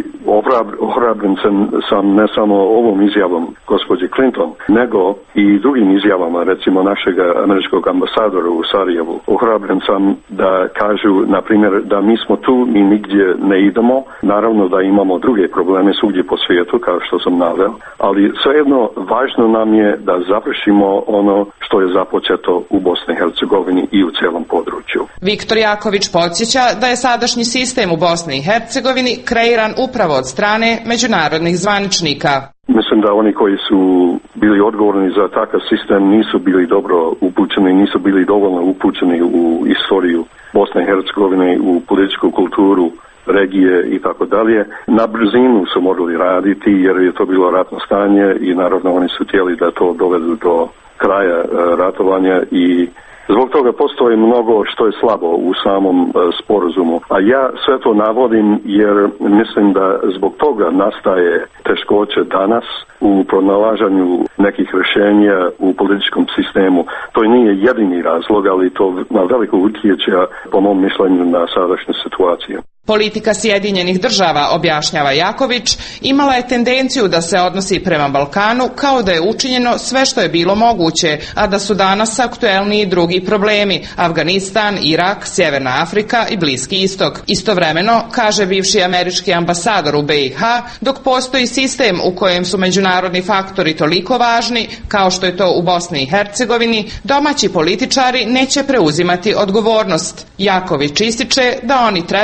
ohrabren sam ne samo ovom izjavom gospođe Clinton, nego i drugim izjavama, recimo našeg američkog ambasadora u Sarajevu. Ohrabren sam da kažu, na primjer, da mi smo tu, mi nigdje ne idemo. Naravno da imamo druge probleme svugdje po svijetu, kao što sam naveo, ali svejedno važno nam je da završimo ono što je započeto u Bosni i Hercegovini i u cijelom području. Viktor Jaković podsjeća da je sadašnji sistem u Bosni i Hercegovini kreiran upravo od strane međunarodnih zvaničnika. Mislim da oni koji su bili odgovorni za takav sistem nisu bili dobro upućeni, nisu bili dovoljno upućeni u istoriju Bosne i Hercegovine, u političku kulturu regije i tako dalje. Na brzinu su morali raditi jer je to bilo ratno stanje i naravno oni su htjeli da to dovedu do kraja ratovanja i zbog toga postoji mnogo što je slabo u samom sporazumu. A ja sve to navodim jer mislim da zbog toga nastaje teškoće danas u pronalaženju nekih rješenja u političkom sistemu. To nije jedini razlog, ali to na veliko utječe, po mom mišljenju, na sadašnju situaciju. Politika Sjedinjenih Država, objašnjava Jaković, imala je tendenciju da se odnosi prema Balkanu kao da je učinjeno sve što je bilo moguće, a da su danas aktuelni i drugi problemi: Afganistan, Irak, Sjeverna Afrika i Bliski istok. Istovremeno, kaže bivši američki ambasador u BiH, dok postoji sistem u kojem su međunarodni faktori toliko važni, kao što je to u Bosni i Hercegovini, domaći političari neće preuzimati odgovornost. Jaković ističe da oni treba da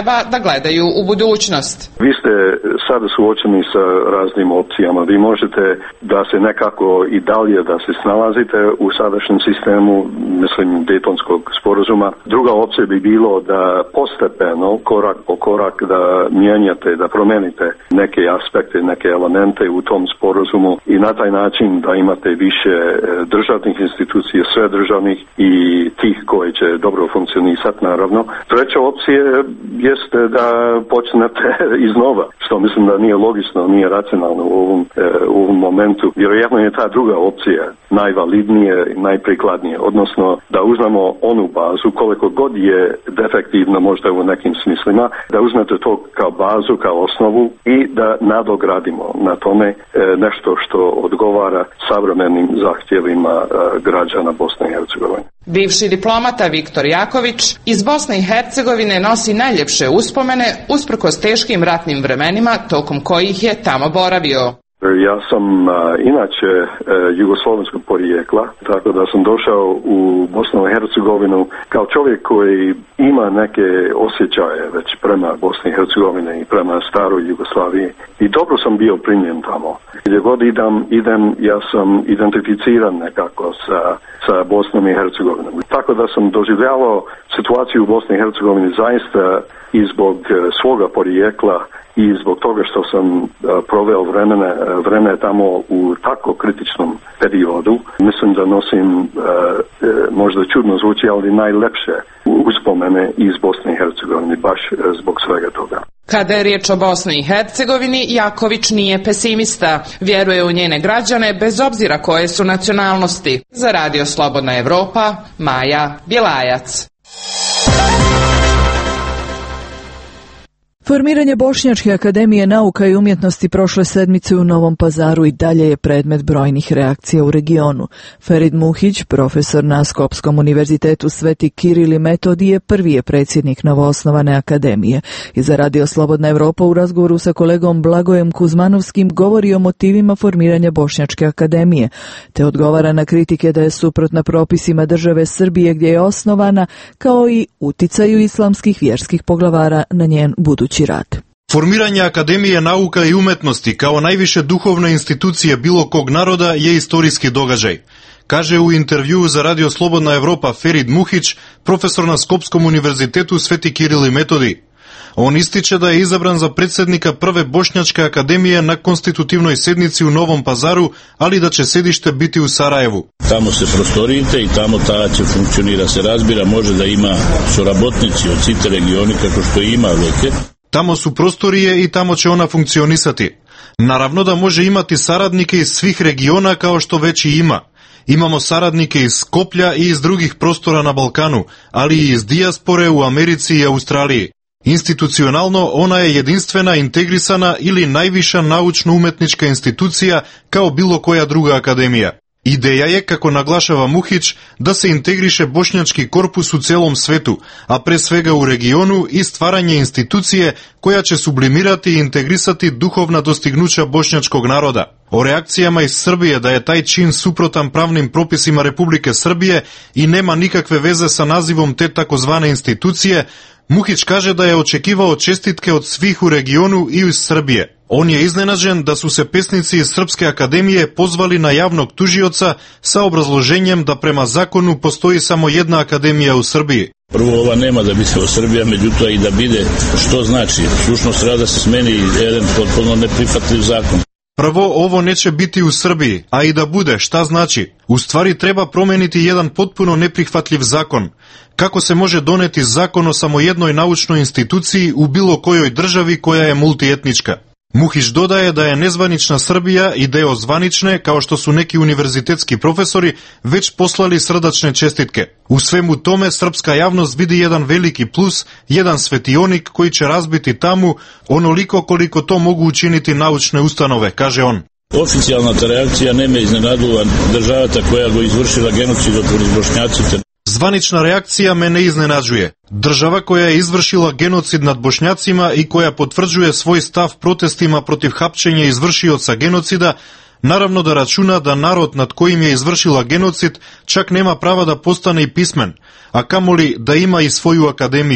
gledaju u budućnost. Vi ste sada suočeni sa raznim opcijama. Vi možete da se nekako i dalje da se snalazite u sadašnjem sistemu, mislim, Daytonskog sporazuma. Druga opcija bi bilo da postepeno, korak po korak, da mijenjate, da promenite neke aspekte, neke elemente u tom sporazumu i na taj način da imate više državnih institucija, sve državnih i tih koji će dobro funkcionisati, naravno. Treća opcija jeste da počnete iznova, što mislim da nije logično, nije racionalno u ovom momentu. Vjerojatno je ta druga opcija najvalidnije i najprikladnije, odnosno da uzmemo onu bazu, koliko god je defektivno možda u nekim smislima, da uzmete to kao bazu, kao osnovu i da nadogradimo na tome nešto što odgovara savremenim zahtjevima građana Bosne i Hercegovine. Bivši diplomata Viktor Jaković iz Bosne i Hercegovine nosi najljepše uspomene usprkos teškim ratnim vremenima tokom kojih je tamo boravio. Ja sam inače jugoslovenskog porijekla, tako da sam došao u Bosnu i Hercegovinu kao čovjek koji ima neke osjećaje već prema Bosni i Hercegovine i prema staroj Jugoslaviji i dobro sam bio primljen tamo. Gdje god idem, ja sam identificiran nekako sa Bosnom i Hercegovinom. Tako da sam doživljavao situaciju u Bosni i Hercegovini zaista i zbog svoga porijekla i zbog toga što sam proveo vreme tamo u tako kritičnom periodu. Mislim da nosim, možda čudno zvuči, ali najlepše uspomene iz Bosne i Hercegovine, baš zbog svega toga. Kada je riječ o Bosni i Hercegovini, Jaković nije pesimista. Vjeruje u njene građane bez obzira koje su nacionalnosti. Za Radio Slobodna Evropa, Maja Bjelajac. Formiranje Bošnjačke akademije nauka i umjetnosti prošle sedmice u Novom Pazaru i dalje je predmet brojnih reakcija u regionu. Ferid Muhić, profesor na Skopskom univerzitetu Sveti Kiril i Metodije, prvi je predsjednik novoosnovane akademije. I za Radio Slobodna Evropa u razgovoru sa kolegom Blagojem Kuzmanovskim govori o motivima formiranja Bošnjačke akademije, te odgovara na kritike da je suprotna propisima države Srbije gdje je osnovana, kao i uticaju islamskih vjerskih poglavara na njen budući rad. Formiranje Akademije nauka i umetnosti kao najviše duhovne institucije bilo kog naroda je istorijski događaj, kaže u intervjuu za Radio Slobodna Evropa Ferid Muhić, profesor na Skopskom univerzitetu Sveti Kiril i Metodij. On ističe da je izabran za predsjednika prve Bošnjačke akademije na konstitutivnoj sednici u Novom Pazaru, ali da će sedište biti u Sarajevu. Tamo se prostorijte i tamo ta će funkcionira, se razbira, može da ima sorabotnici od cite regioni kako što ima veke. Tamo su prostorije i tamo će ona funkcionisati. Naravno da može imati saradnike iz svih regiona kao što već i ima. Imamo saradnike iz Skoplja i iz drugih prostora na Balkanu, ali i iz dijaspore u Americi i Australiji. Institucionalno ona je jedinstvena, integrisana ili najviša naučno-umetnička institucija kao bilo koja druga akademija. Ideja je, kako naglašava Muhić, da se integriše bošnjački korpus u celom svetu, a pre svega u regionu, i stvaranje institucije koja će sublimirati i integrisati duhovna dostignuća bošnjačkog naroda. O reakcijama iz Srbije da je taj čin suprotan pravnim propisima Republike Srbije i nema nikakve veze sa nazivom te takozvane institucije, Muhić kaže da je očekivao čestitke od svih u regionu i iz Srbije. On je iznenađen da su se pesnici iz Srpske akademije pozvali na javnog tužioca sa obrazloženjem da prema zakonu postoji samo jedna akademija u Srbiji. Prvo, ova nema da bude u Srbiji, međutim i da bide što znači. Sušnost rada se smeni jedan potpuno neprihvatljiv zakon. Prvo, ovo neće biti u Srbiji, a i da bude, šta znači? U stvari treba promeniti jedan potpuno neprihvatljiv zakon. Kako se može doneti zakon o samo jednoj naučnoj instituciji u bilo kojoj državi koja je multietnička? Muhić dodaje da je nezvanična Srbija i deo zvanične, kao što su neki univerzitetski profesori, već poslali srdačne čestitke. U svemu tome srpska javnost vidi jedan veliki plus, jedan svetionik koji će razbiti tamu onoliko koliko to mogu učiniti naučne ustanove, kaže on. Oficijalna ta reakcija ne me iznenadila, državata koja go izvršila genocid od Bošnjaci. Zvanična reakcija me ne iznenađuje. Država koja je izvršila genocid nad Bošnjacima i koja potvrđuje svoj stav protestima protiv hapšenja izvršioca genocida, naravno da računa da narod nad kojim je izvršila genocid čak nema prava da postane i pismen, a kamoli da ima i svoju akademiju.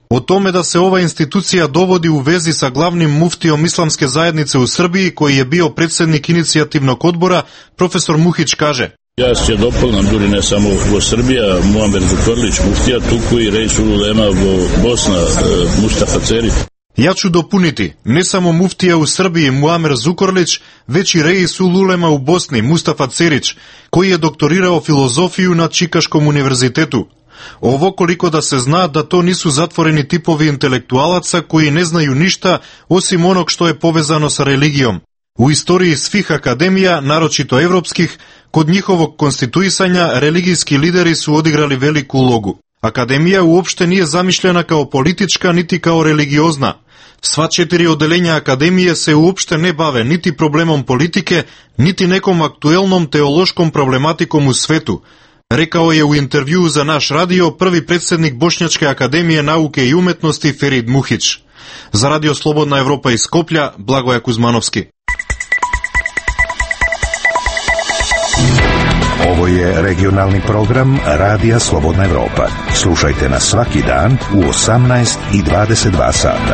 O tome da se ova institucija dovodi u vezi sa glavnim muftijom islamske zajednice u Srbiji, koji je bio predsjednik inicijativnog odbora, profesor Muhić kaže: Ja se dopunam duri ne samo u Srbija, Muamer Zukorlić muftija, tuku i Rejsul Ulema Bosna Mustafa Cerić. Ja ću dopuniti, ne samo muftija u Srbiji Muamer Zukorlić, već i Rejsul Ulema u Bosni Mustafa Cerić, koji je doktorirao filozofiju na Čikaškom univerzitetu. Ovo koliko da se zna da to nisu zatvoreni tipovi intelektualaca koji ne znaju ništa osim onog što je povezano sa religijom. U istoriji svih akademija, naročito evropskih, kod njihovog konstituisanja religijski lideri su odigrali veliku ulogu. Akademija uopšte nije zamišljena kao politička niti kao religiozna. Sva 4 odeljenja akademije se uopšte ne bave niti problemom politike, niti nekom aktuelnom teološkom problematikom u svetu, rekao je u intervjuu za naš radio prvi predsjednik Bošnjačke akademije nauke i umetnosti Ferid Muhić. Za Radio Slobodna Evropa iz Skoplja, Blagoja Kuzmanovski. Ovo je regionalni program Radija Slobodna Evropa. Slušajte nas svaki dan u 18 i 22 sata.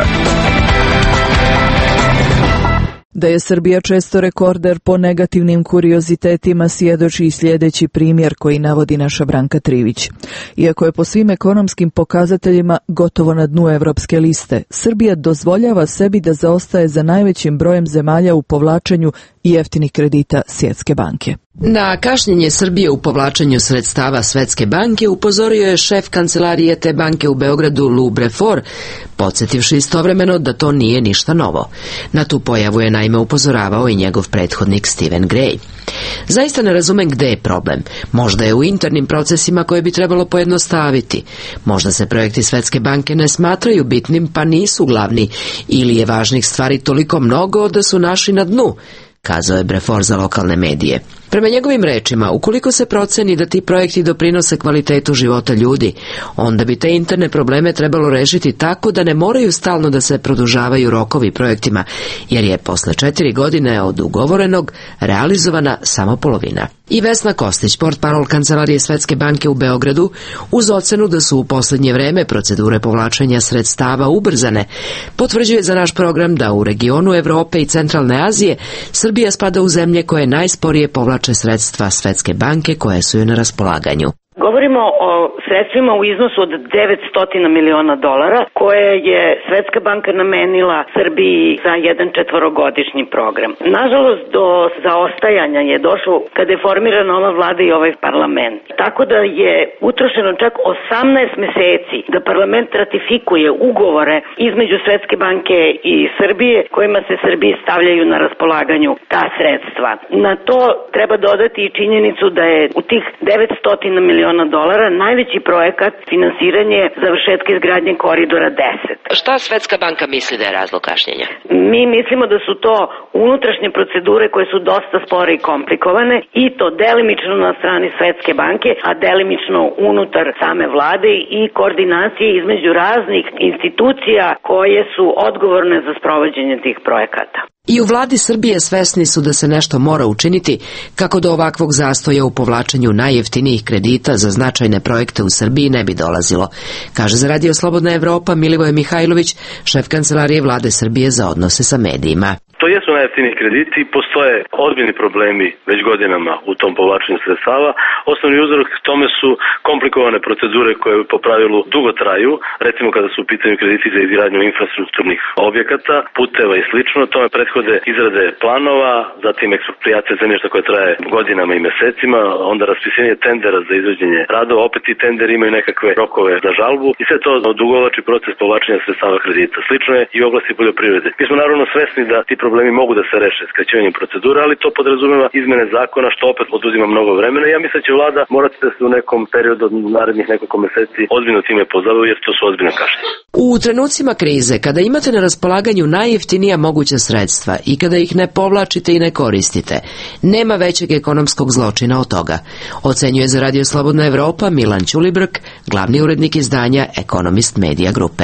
Da je Srbija često rekorder po negativnim kuriozitetima svjedoči i sljedeći primjer koji navodi naša Branka Trivić. Iako je po svim ekonomskim pokazateljima gotovo na dnu evropske liste, Srbija dozvoljava sebi da zaostaje za najvećim brojem zemalja u povlačenju jeftinih kredita Svjetske banke. Na kašnjenje Srbije u povlačenju sredstava Svetske banke upozorio je šef kancelarije te banke u Beogradu Lou Brefort, podsjetivši istovremeno da to nije ništa novo. Na tu pojavu je naime upozoravao i njegov prethodnik Steven Gray. Zaista ne razumem gde je problem. Možda je u internim procesima koje bi trebalo pojednostaviti. Možda se projekti Svetske banke ne smatraju bitnim pa nisu glavni, ili je važnih stvari toliko mnogo da su naši na dnu, kazao je Brefort za lokalne medije. Prema njegovim rečima, ukoliko se proceni da ti projekti doprinose kvalitetu života ljudi, onda bi te interne probleme trebalo rešiti tako da ne moraju stalno da se produžavaju rokovi projektima, jer je posle 4 godine od ugovorenog realizovana samo polovina. I Vesna Kostić, portparol kancelarije Svetske banke u Beogradu, uz ocenu da su u posljednje vreme procedure povlačenja sredstava ubrzane, potvrđuje za naš program da u regionu Evrope i Centralne Azije Srbija spada u zemlje koje najsporije povlače sredstva Svetske banke koje su joj na raspolaganju. Govorimo o sredstvima u iznosu od $900 miliona koje je Svetska banka namenila Srbiji za jedan 4-godišnji program. Nažalost, do zaostajanja je došlo kada je formirana ova vlada i ovaj parlament. Tako da je utrošeno čak 18 meseci da parlament ratifikuje ugovore između Svetske banke i Srbije kojima se Srbiji stavljaju na raspolaganju ta sredstva. Na to treba dodati i činjenicu da je u tih $900 miliona najveći projekat finansiranje završetka izgradnje koridora 10. Šta Svetska banka misli da je razlog kašnjenja? Mi mislimo da su to unutrašnje procedure koje su dosta spore i komplikovane i to delimično na strani Svetske banke, a delimično unutar same vlade i koordinacije između raznih institucija koje su odgovorne za sprovođenje tih projekata. I u vladi Srbije svesni su da se nešto mora učiniti kako do ovakvog zastoja u povlačenju najjeftinijih kredita za značajne projekte u Srbiji ne bi dolazilo, kaže za Radio Slobodna Evropa Milivoje Mihajlović, šef kancelarije vlade Srbije za odnose sa medijima. To jesu najjeftiniji krediti, postoje ozbiljni problemi već godinama u tom povlačenju sredstava. Osnovni uzrok tome su komplikovane procedure koje po pravilu dugo traju, recimo kada su u pitanju krediti za izgradnju infrastrukturnih objekata, puteva i slično. Tome prethode izrade planova, zatim eksproprijacija zemljišta koja traje godinama i mesecima, onda raspisivanje tendera za izvođenje radova, opet i tenderi imaju nekakve rokove za žalbu i sve to odugovlači proces povlačenja sredstava kredita. Slično je i u oblasti poljoprivrede. Mi smo naravno svesni da ti problemi mogu da se reše skraćivanjem procedura, ali to podrazumeva izmene zakona, što opet oduzima mnogo vremena. Ja mislim da će vlada morati da se u nekom periodu od narednih nekoliko meseci ozbiljno time pozabavi, jer to su ozbiljne kašnjenja. U trenucima krize, kada imate na raspolaganju najjeftinija moguća sredstva i kada ih ne povlačite i ne koristite, nema većeg ekonomskog zločina od toga, ocenjuje za Radio Slobodna Evropa Milan Ćulibrk, glavni urednik izdanja Economist Media Grupe.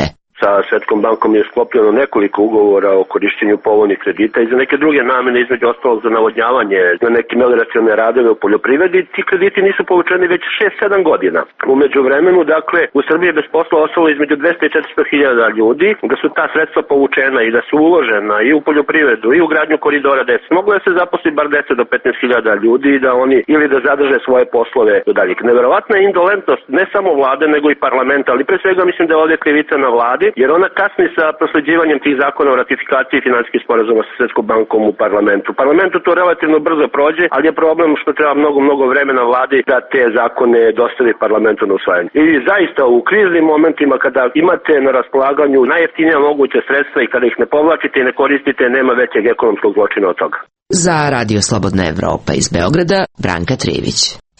sa Svetskom bankom je sklopljeno nekoliko ugovora o korišćenju povoljnih kredita i za neke druge namene, između ostalog za navodnjavanje, na neke melioracione radove u poljoprivredi. Ti krediti nisu povučeni već 6-7 godina. Umeđu vremenu, dakle, u Srbiji je bez posla ostalo između 200 i 400 hiljada ljudi, da su ta sredstva povučena i da su uložena i u poljoprivredu i u gradnju koridora 10. Moglo je se zaposli bar 10 do 15 hiljada ljudi i da oni ili da zadrže svoje poslove do daljeg. Neverovatna je indolentnost ne samo vlade nego i parlamenta, ali pre svega mislim da je ovdje krivica na vladi, jer ona kasni sa prosleđivanjem tih zakona o ratifikaciji finansijskih sporazuma sa Svetskom bankom u parlamentu. U parlamentu to relativno brzo prođe, ali je problem što treba mnogo vremena vladi da te zakone dostavi parlamentu na usvajanje. I zaista u kriznim momentima kada imate na raspolaganju najjeftinija moguća sredstva i kada ih ne povlačite i ne koristite, nema većeg ekonomskog zločina od toga. Za Radio Slobodna Evropa iz Beograda, Branka Trević.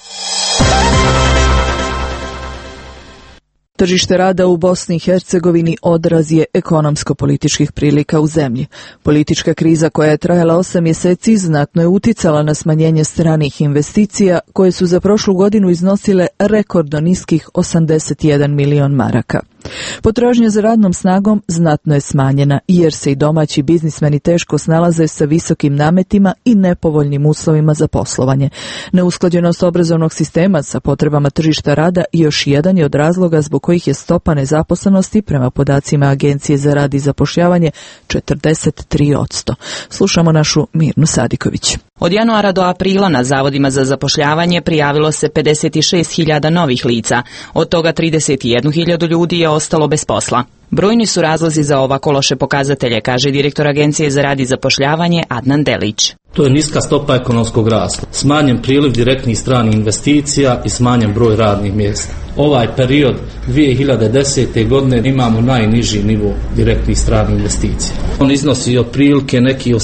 Tržište rada u Bosni i Hercegovini odraz je ekonomsko-političkih prilika u zemlji. Politička kriza koja je trajala 8 mjeseci znatno je uticala na smanjenje stranih investicija koje su za prošlu godinu iznosile rekordno niskih 81 milion maraka. Potražnja za radnom snagom znatno je smanjena jer se i domaći biznismeni teško snalaze sa visokim nametima i nepovoljnim uslovima za poslovanje. Neusklađenost obrazovnog sistema sa potrebama tržišta rada još jedan je od razloga zbog kojih je stopa nezaposlenosti prema podacima Agencije za rad i zapošljavanje 43%. Slušamo našu Mirnu Sadiković. Od januara do aprila na zavodima za zapošljavanje prijavilo se 56.000 novih lica, od toga 31.000 ljudi je ostalo bez posla. Brojni su razlozi za ovako loše pokazatelje, kaže direktor Agencije za rad i zapošljavanje Adnan Delić. To je niska stopa ekonomskog rasta, smanjen priliv direktnih stranih investicija i smanjen broj radnih mjesta. Ovaj period 2010. godine imamo najniži nivo direktnih stranih investicija. On iznosi otprilike neki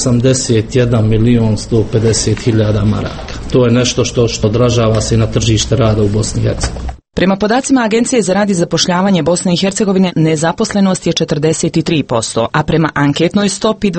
81.150.000 maraka. To je nešto što odražava se na tržište rada u Bosni i Hercegovini. Prema podacima Agencije za rad i zapošljavanje Bosne i Hercegovine nezaposlenost je 43%, a prema anketnoj stopi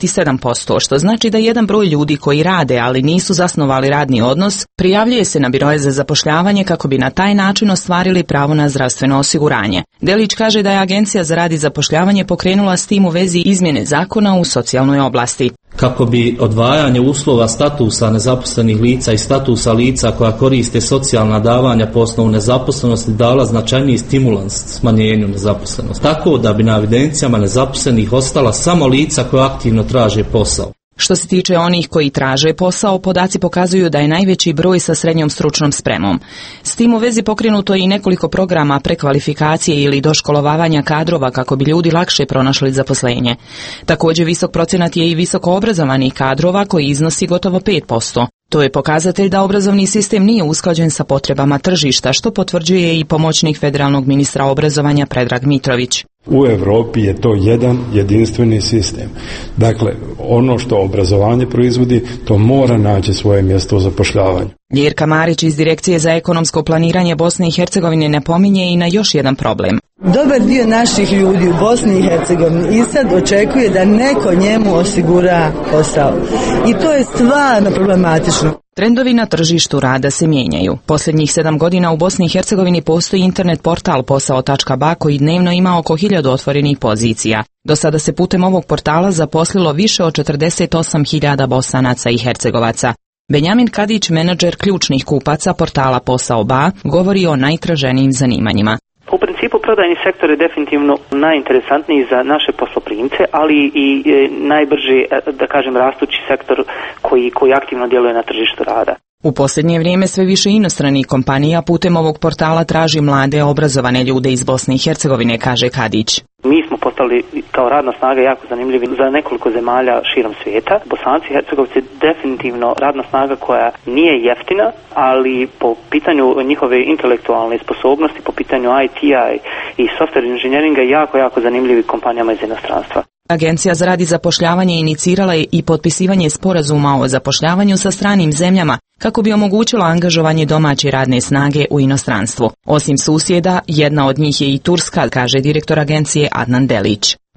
27%, što znači da jedan broj ljudi koji rade, ali nisu zasnovali radni odnos, prijavljuje se na biroje za zapošljavanje kako bi na taj način ostvarili pravo na zdravstveno osiguranje. Delić kaže da je Agencija za rad i zapošljavanje pokrenula s tim u vezi izmjene zakona u socijalnoj oblasti. Kako bi odvajanje uslova statusa nezaposlenih lica i statusa lica koja koriste socijalna davanja po osnovu nezaposlenosti dala značajniji stimulans smanjenju nezaposlenosti. Tako da bi na evidencijama nezaposlenih ostala samo lica koja aktivno traže posao. Što se tiče onih koji traže posao, podaci pokazuju da je najveći broj sa srednjom stručnom spremom. S tim u vezi pokrenuto je i nekoliko programa prekvalifikacije ili doškolovavanja kadrova kako bi ljudi lakše pronašli zaposlenje. Također visok procenat je i visoko obrazovanih kadrova koji iznosi gotovo 5%. To je pokazatelj da obrazovni sistem nije usklađen sa potrebama tržišta, što potvrđuje i pomoćnik federalnog ministra obrazovanja Predrag Mitrović. U Europi je to jedan jedinstveni sistem. Dakle, ono što obrazovanje proizvodi, to mora naći svoje mjesto u zapošljavanju. Ljerka Marić iz Direkcije za ekonomsko planiranje Bosne i Hercegovine napominje i na još jedan problem. Dobar dio naših ljudi u Bosni i Hercegovini i sad očekuje da neko njemu osigura posao. I to je stvarno problematično. Trendovi na tržištu rada se mijenjaju. Posljednjih 7 godina u Bosni i Hercegovini postoji internet portal posao.ba koji dnevno ima oko 1000 otvorenih pozicija. Do sada se putem ovog portala zaposlilo više od 48.000 Bosanaca i Hercegovaca. Benjamin Kadić, menadžer ključnih kupaca portala Posao.ba, govori o najtraženijim zanimanjima. U principu prodajni sektor je definitivno najinteresantniji za naše posloprimce, ali i najbrži, da kažem, rastući sektor koji aktivno djeluje na tržištu rada. U posljednje vrijeme sve više inostranih kompanija putem ovog portala traži mlade obrazovane ljude iz Bosne i Hercegovine, kaže Kadić. Mi smo postali kao radna snaga jako zanimljivi za nekoliko zemalja širom svijeta. Bosanci i Hercegovci definitivno radna snaga koja nije jeftina, ali po pitanju njihove intelektualne sposobnosti, po pitanju IT-a i software inženjeringa jako zanimljivi kompanijama iz inostranstva. Agencija za rad i zapošljavanje inicirala je i potpisivanje sporazuma o zapošljavanju sa stranim zemljama kako bi omogućila angažovanje domaće radne snage u inostranstvu. Osim susjeda, jedna od njih je i Turska, kaže direktor agencije Adnan Delić.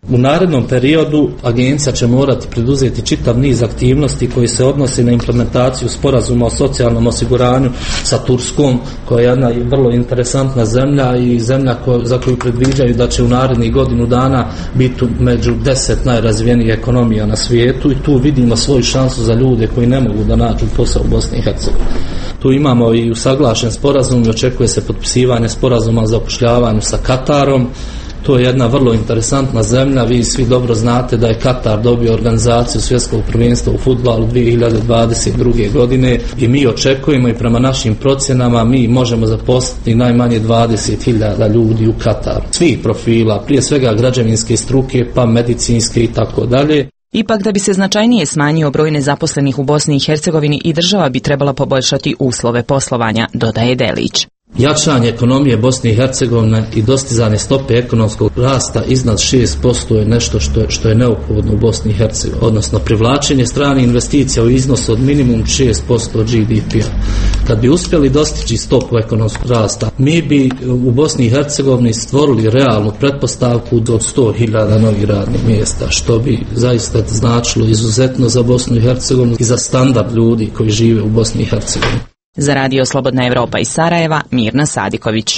U narednom periodu agencija će morati preduzeti čitav niz aktivnosti koji se odnosi na implementaciju sporazuma o socijalnom osiguranju sa Turskom, koja je jedna vrlo interesantna zemlja i zemlja za koju predviđaju da će u narednih godinu dana biti među 10 najrazvijenijih ekonomija na svijetu i tu vidimo svoju šansu za ljude koji ne mogu da nađu posao u Bosni i Hercegovini. Tu imamo i usaglašen sporazum i očekuje se potpisivanje sporazuma o zapošljavanju sa Katarom. To je jedna vrlo interesantna zemlja. Vi svi dobro znate da je Katar dobio organizaciju svjetskog prvenstva u fudbalu 2022. godine i mi očekujemo i prema našim procjenama mi možemo zaposliti najmanje 20.000 ljudi u Kataru. Svih profila, prije svega građevinske struke, pa medicinske i tako dalje. Ipak da bi se značajnije smanjio broj nezaposlenih u Bosni i Hercegovini i država bi trebala poboljšati uslove poslovanja, dodaje Delić. Jačanje ekonomije Bosne i Hercegovine i dostizanje stope ekonomskog rasta iznad 6% je nešto što je neophodno u Bosni i Hercegovini, odnosno privlačenje stranih investicija u iznosu od minimum 6% GDP-a. Kad bi uspjeli dostići stopu ekonomskog rasta, mi bi u Bosni i Hercegovini stvorili realnu pretpostavku do 100.000 novih radnih mjesta, što bi zaista značilo izuzetno za Bosnu i Hercegovinu i za standard ljudi koji žive u Bosni i Hercegovini. Za Radio Slobodna Evropa iz Sarajeva, Mirna Sadiković.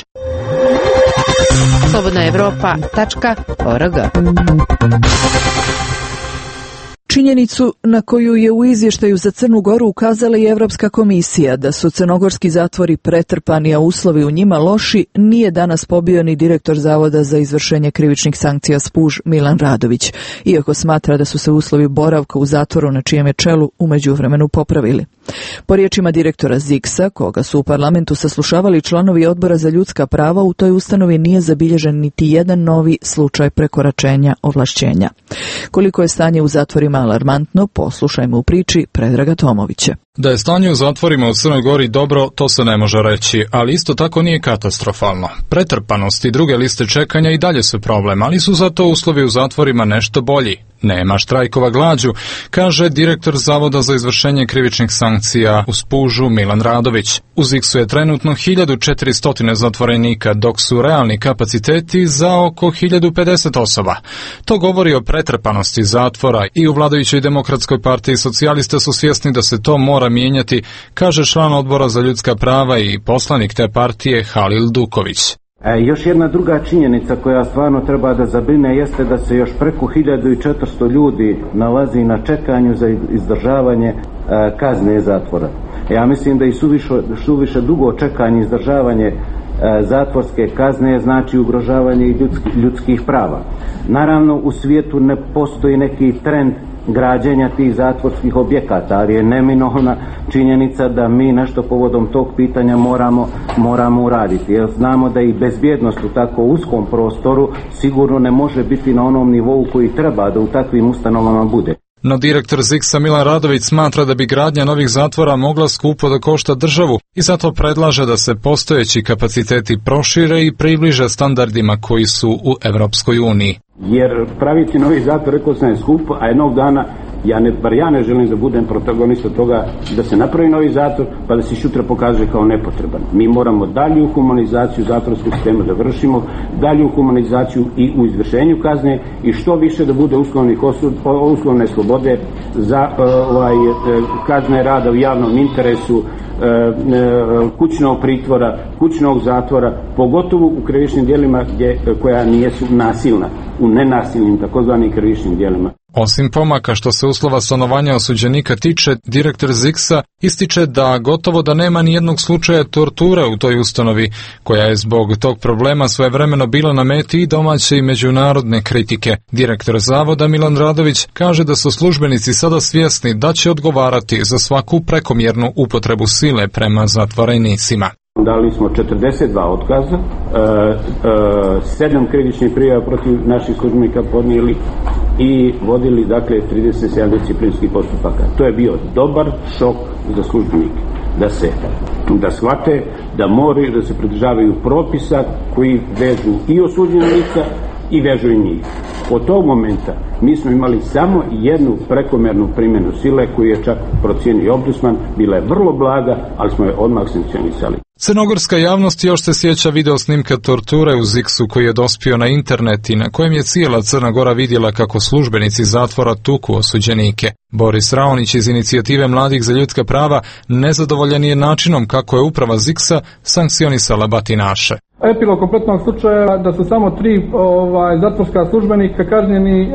slobodnaevropa.org. Činjenicu na koju je u izvještaju za Crnu Goru ukazala i Evropska komisija da su crnogorski zatvori pretrpani, a uslovi u njima loši, nije danas pobio ni direktor Zavoda za izvršenje krivičnih sankcija Spuž Milan Radović, iako smatra da su se uslovi boravka u zatvoru na čijem je čelu u međuvremenu popravili. Po riječima direktora ZIKS-a, koga su u parlamentu saslušavali članovi Odbora za ljudska prava, u toj ustanovi nije zabilježen niti jedan novi slučaj prekoračenja ovlašćenja. Koliko je stanje u zatvorima alarmantno, poslušajmo u priči Predraga Tomovića. Da je stanje u zatvorima u Crnoj Gori dobro, to se ne može reći, ali isto tako nije katastrofalno. Pretrpanost i druge liste čekanja i dalje su problem, ali su zato uslovi u zatvorima nešto bolji. Nema štrajkova glađu, kaže direktor Zavoda za izvršenje krivičnih sankcija u Spužu Milan Radović. U ZIKS-u je trenutno 1400 zatvorenika, dok su realni kapaciteti za oko 1050 osoba. To govori o pretrpanosti zatvora i u vladajućoj Demokratskoj partiji socijalista su svjesni da se to mora mijenjati, kaže član Odbora za ljudska prava i poslanik te partije Halil Duković. Još jedna druga činjenica koja stvarno treba da zabrine jeste da se još preko 1400 ljudi nalazi na čekanju za izdržavanje kazne zatvora. Ja mislim da i suviše dugo čekanje izdržavanje zatvorske kazne znači ugrožavanje i ljudskih prava. Naravno, u svijetu ne postoji neki trend građenja tih zatvorskih objekata, ali je neminovna činjenica da mi nešto povodom tog pitanja moramo uraditi. Jer znamo da i bezbjednost u tako uskom prostoru sigurno ne može biti na onom nivou koji treba da u takvim ustanovama bude. No direktor ZIKS-a Milan Radović smatra da bi gradnja novih zatvora mogla skupo da košta državu i zato predlaže da se postojeći kapaciteti prošire i približe standardima koji su u Evropskoj uniji. Jer praviti novi zatvor, rekao sam, je skupo, a jednog dana ja ne želim da budem protagonista toga da se napravi novi zatvor pa da se sutra pokaže kao nepotreban. Mi moramo dalju humanizaciju zatvorskog sistema da vršimo, dalju humanizaciju i u izvršenju kazne i što više da bude uslovne slobode za kazne rada u javnom interesu, kućnog pritvora, kućnog zatvora, pogotovo u krivičnim djelima koja nisu nasilna, u nenasilnim takozvanim krivičnim djelima. Osim pomaka što se uslova stanovanja osuđenika tiče, direktor ZIKS-a ističe da gotovo da nema ni jednog slučaja torture u toj ustanovi, koja je zbog tog problema svojevremeno bila na meti i domaće i međunarodne kritike. Direktor Zavoda Milan Radović kaže da su službenici sada svjesni da će odgovarati za svaku prekomjernu upotrebu sile prema zatvorenicima. Dali smo 42 otkaza, 7 krivičnih prijava protiv naših službenika podnijeli i vodili 37 disciplinskih postupaka. To je bio dobar šok za službenike, da shvate da moraju da se pridržavaju propisa koji vežu i osuđena lica i vežu i njih. Od tog momenta mi smo imali samo jednu prekomernu primjenu sile koju je čak procijenio ombudsman, bila je vrlo blaga, ali smo je odmah sankcionisali. Crnogorska javnost još se sjeća video snimka torture u Ziksu koji je dospio na internet i na kojem je cijela Crna Gora vidjela kako službenici zatvora tuku osuđenike. Boris Raonić iz inicijative Mladih za ljudska prava nezadovoljan je načinom kako je uprava Ziksa sankcionisala batinaše. Epilog kompletnog slučaja da su samo 3 zatvorska službenika kažnjeni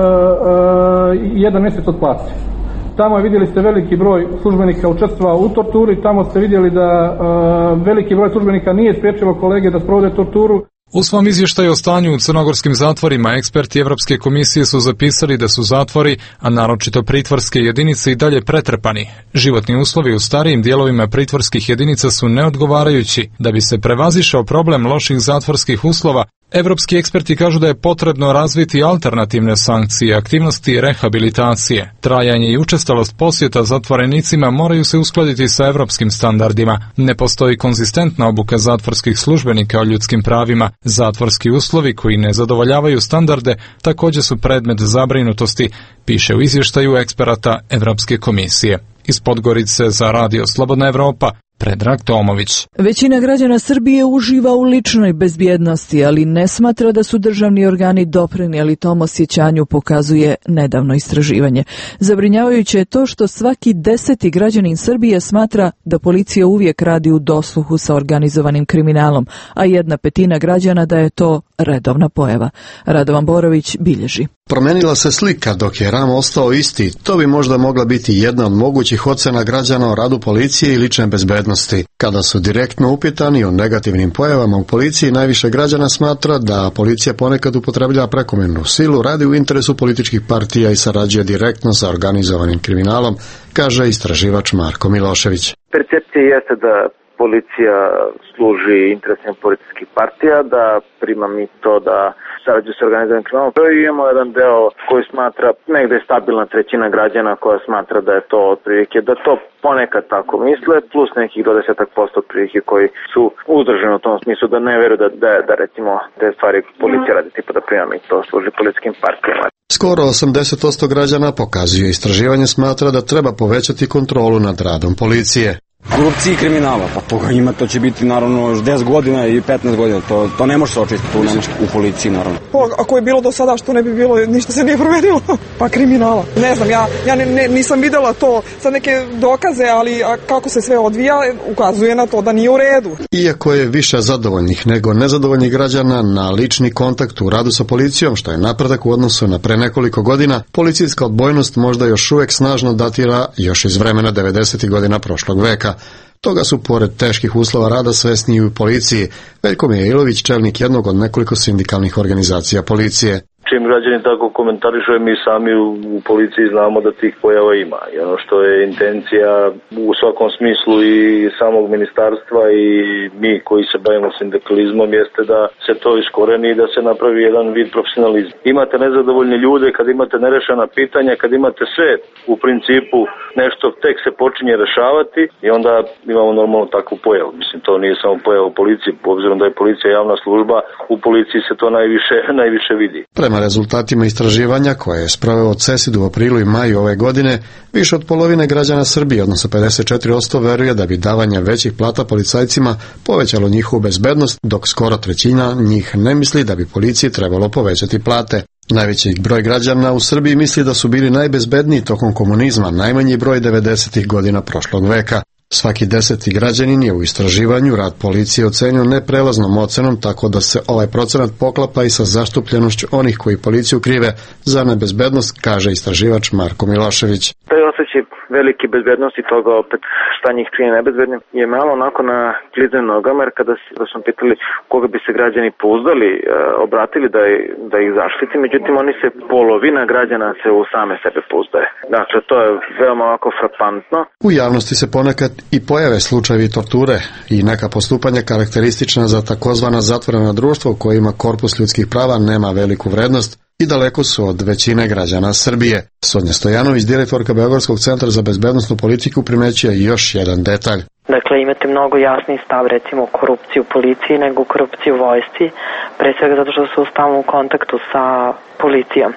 1 mjesec od plaće. Tamo je, vidjeli ste, veliki broj službenika učestvovao u torturi, tamo ste vidjeli da veliki broj službenika nije spriječilo kolege da sprovode torturu. U svom izvještaju o stanju u crnogorskim zatvorima eksperti Evropske komisije su zapisali da su zatvori, a naročito pritvorske jedinice, i dalje pretrpani. Životni uslovi u starijim dijelovima pritvorskih jedinica su neodgovarajući. Da bi se prevazišao problem loših zatvorskih uslova, evropski eksperti kažu da je potrebno razviti alternativne sankcije, aktivnosti i rehabilitacije. Trajanje i učestalost posjeta zatvorenicima moraju se uskladiti sa evropskim standardima. Ne postoji konzistentna obuka zatvorskih službenika o ljudskim pravima. Zatvorski uslovi koji ne zadovoljavaju standarde također su predmet zabrinutosti, piše u izvještaju eksperata Evropske komisije. Iz Podgorice za Radio Slobodna Evropa, Predrag Tomović. Većina građana Srbije uživa u ličnoj bezbjednosti, ali ne smatra da su državni organi doprinijeli tom osjećanju, pokazuje nedavno istraživanje. Zabrinjavajuće je to što svaki 10. građanin Srbije smatra da policija uvijek radi u dosluhu sa organizovanim kriminalom, a 1/5 građana da je to redovna pojava. Radovan Borović bilježi. Promenila se slika dok je ram ostao isti. To bi možda mogla biti jedna od mogućih ocena građana o radu policije i lične bezbednosti. Kada su direktno upitani o negativnim pojavama u policiji, najviše građana smatra da policija ponekad upotrebljava prekomjernu silu, radi u interesu političkih partija i sarađuje direktno sa organizovanim kriminalom, kaže istraživač Marko Milošević. Percepcija jeste da policija služi interesima političkih partija, da prima mito, da sarađuje sa organizovanim kriminalom. Imamo jedan deo koji smatra, negde je stabilna 1/3 građana koja smatra da je to otprilike, da to ponekad tako misle, plus nekih do 10% otprilike koji su uzdržani u tom smislu, da ne veruju da recimo te stvari policija radi, tipa da prima mito, služi političkim partijama. Skoro 80% građana, pokazuje istraživanje, smatra da treba povećati kontrolu nad radom policije. Korupcije i kriminala, pa toga ima, to će biti naravno 10 godina i 15 godina, to ne može se očistiti u policiji naravno. Ako je bilo do sada, što ne bi bilo, ništa se nije promenilo, pa kriminala. Ne znam, ja nisam videla to sa neke dokaze, ali kako se sve odvija, ukazuje na to da nije u redu. Iako je više zadovoljnih nego nezadovoljnih građana na lični kontakt u radu sa policijom, što je napredak u odnosu na pre nekoliko godina, policijska odbojnost možda još uvijek snažno datira još iz vremena 90. godina prošlog veka. Toga su, pored teških uslova rada, svesni i u policiji. Veljko Mijailović, čelnik jednog od nekoliko sindikalnih organizacija policije. Čim građani tako komentarišu, mi sami u policiji znamo da tih pojava ima. I ono što je intencija u svakom smislu i samog ministarstva i mi koji se bavimo sindikalizmom jeste da se to iskoreni i da se napravi jedan vid profesionalizma. Imate nezadovoljne ljude, kad imate nerešena pitanja, kad imate sve u principu nešto tek se počinje rešavati i onda imamo normalno takvu pojavu. Mislim, to nije samo pojava u policiji, obzirom da je policija javna služba, u policiji se to najviše vidi. Prema rezultatima istraživanja koje je sproveo CESID u aprilu i maju ove godine, više od polovine građana Srbije, odnosno 54%, veruje da bi davanje većih plata policajcima povećalo njihovu bezbednost, dok skoro 1/3 njih ne misli da bi policiji trebalo povećati plate. Najveći broj građana u Srbiji misli da su bili najbezbedniji tokom komunizma, najmanji broj 90. godina prošlog veka. Svaki 10. građanin je u istraživanju rad policije ocenio neprelaznom ocenom, tako da se ovaj procenat poklapa i sa zastupljenošću onih koji policiju krive za nebezbednost, kaže istraživač Marko Milošević. Taj osjećaj velike bezbednosti, toga opet šta njih čini nebezbednim, je malo onako na klizne nogama, jer kada smo pitali koga bi se građani pouzdali, obratili da ih zaštiti, međutim oni se, polovina građana se u same sebe pouzdaje. Dakle, to je veoma ovako frapantno. U javnosti se ponekad i pojave slučajevi torture i neka postupanja karakteristična za takozvana zatvorena društva u kojima korpus ljudskih prava nema veliku vrednost i daleko su od većine građana Srbije. Sonja Stojanović, direktorka Beogradskog centra za bezbednosnu politiku, primećuje još jedan detalj. Dakle, imate mnogo jasniji stav, recimo, o korupciji u policiji nego u korupciji u vojsci, pre svega zato što su u stalnom kontaktu sa policijom.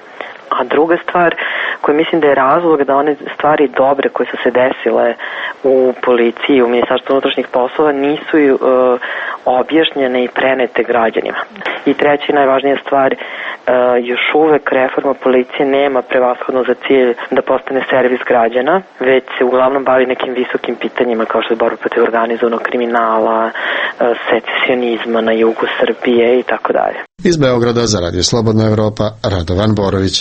A druga stvar koja mislim da je razlog da one stvari dobre koje su se desile u policiji, u Ministarstvu unutrašnjih poslova nisu objašnjene i prenete građanima. I treća i najvažnija stvar, još uvek reforma policije nema prevashodno za cilj da postane servis građana, već se uglavnom bavi nekim visokim pitanjima kao što je borba protiv organizovanog kriminala, secesionizma na jugu Srbije i tako dalje. Iz Beograda za Radio Slobodna Evropa, Radovan Borović.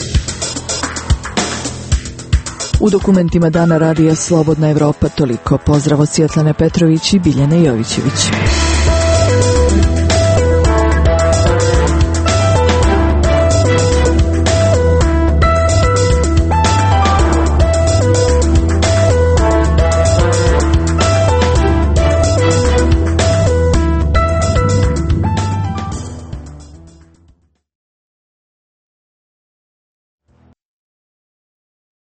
U dokumentima Dana radija Slobodna Evropa toliko. Pozdrav od Svjetlane Petrović i Biljane Jovićević.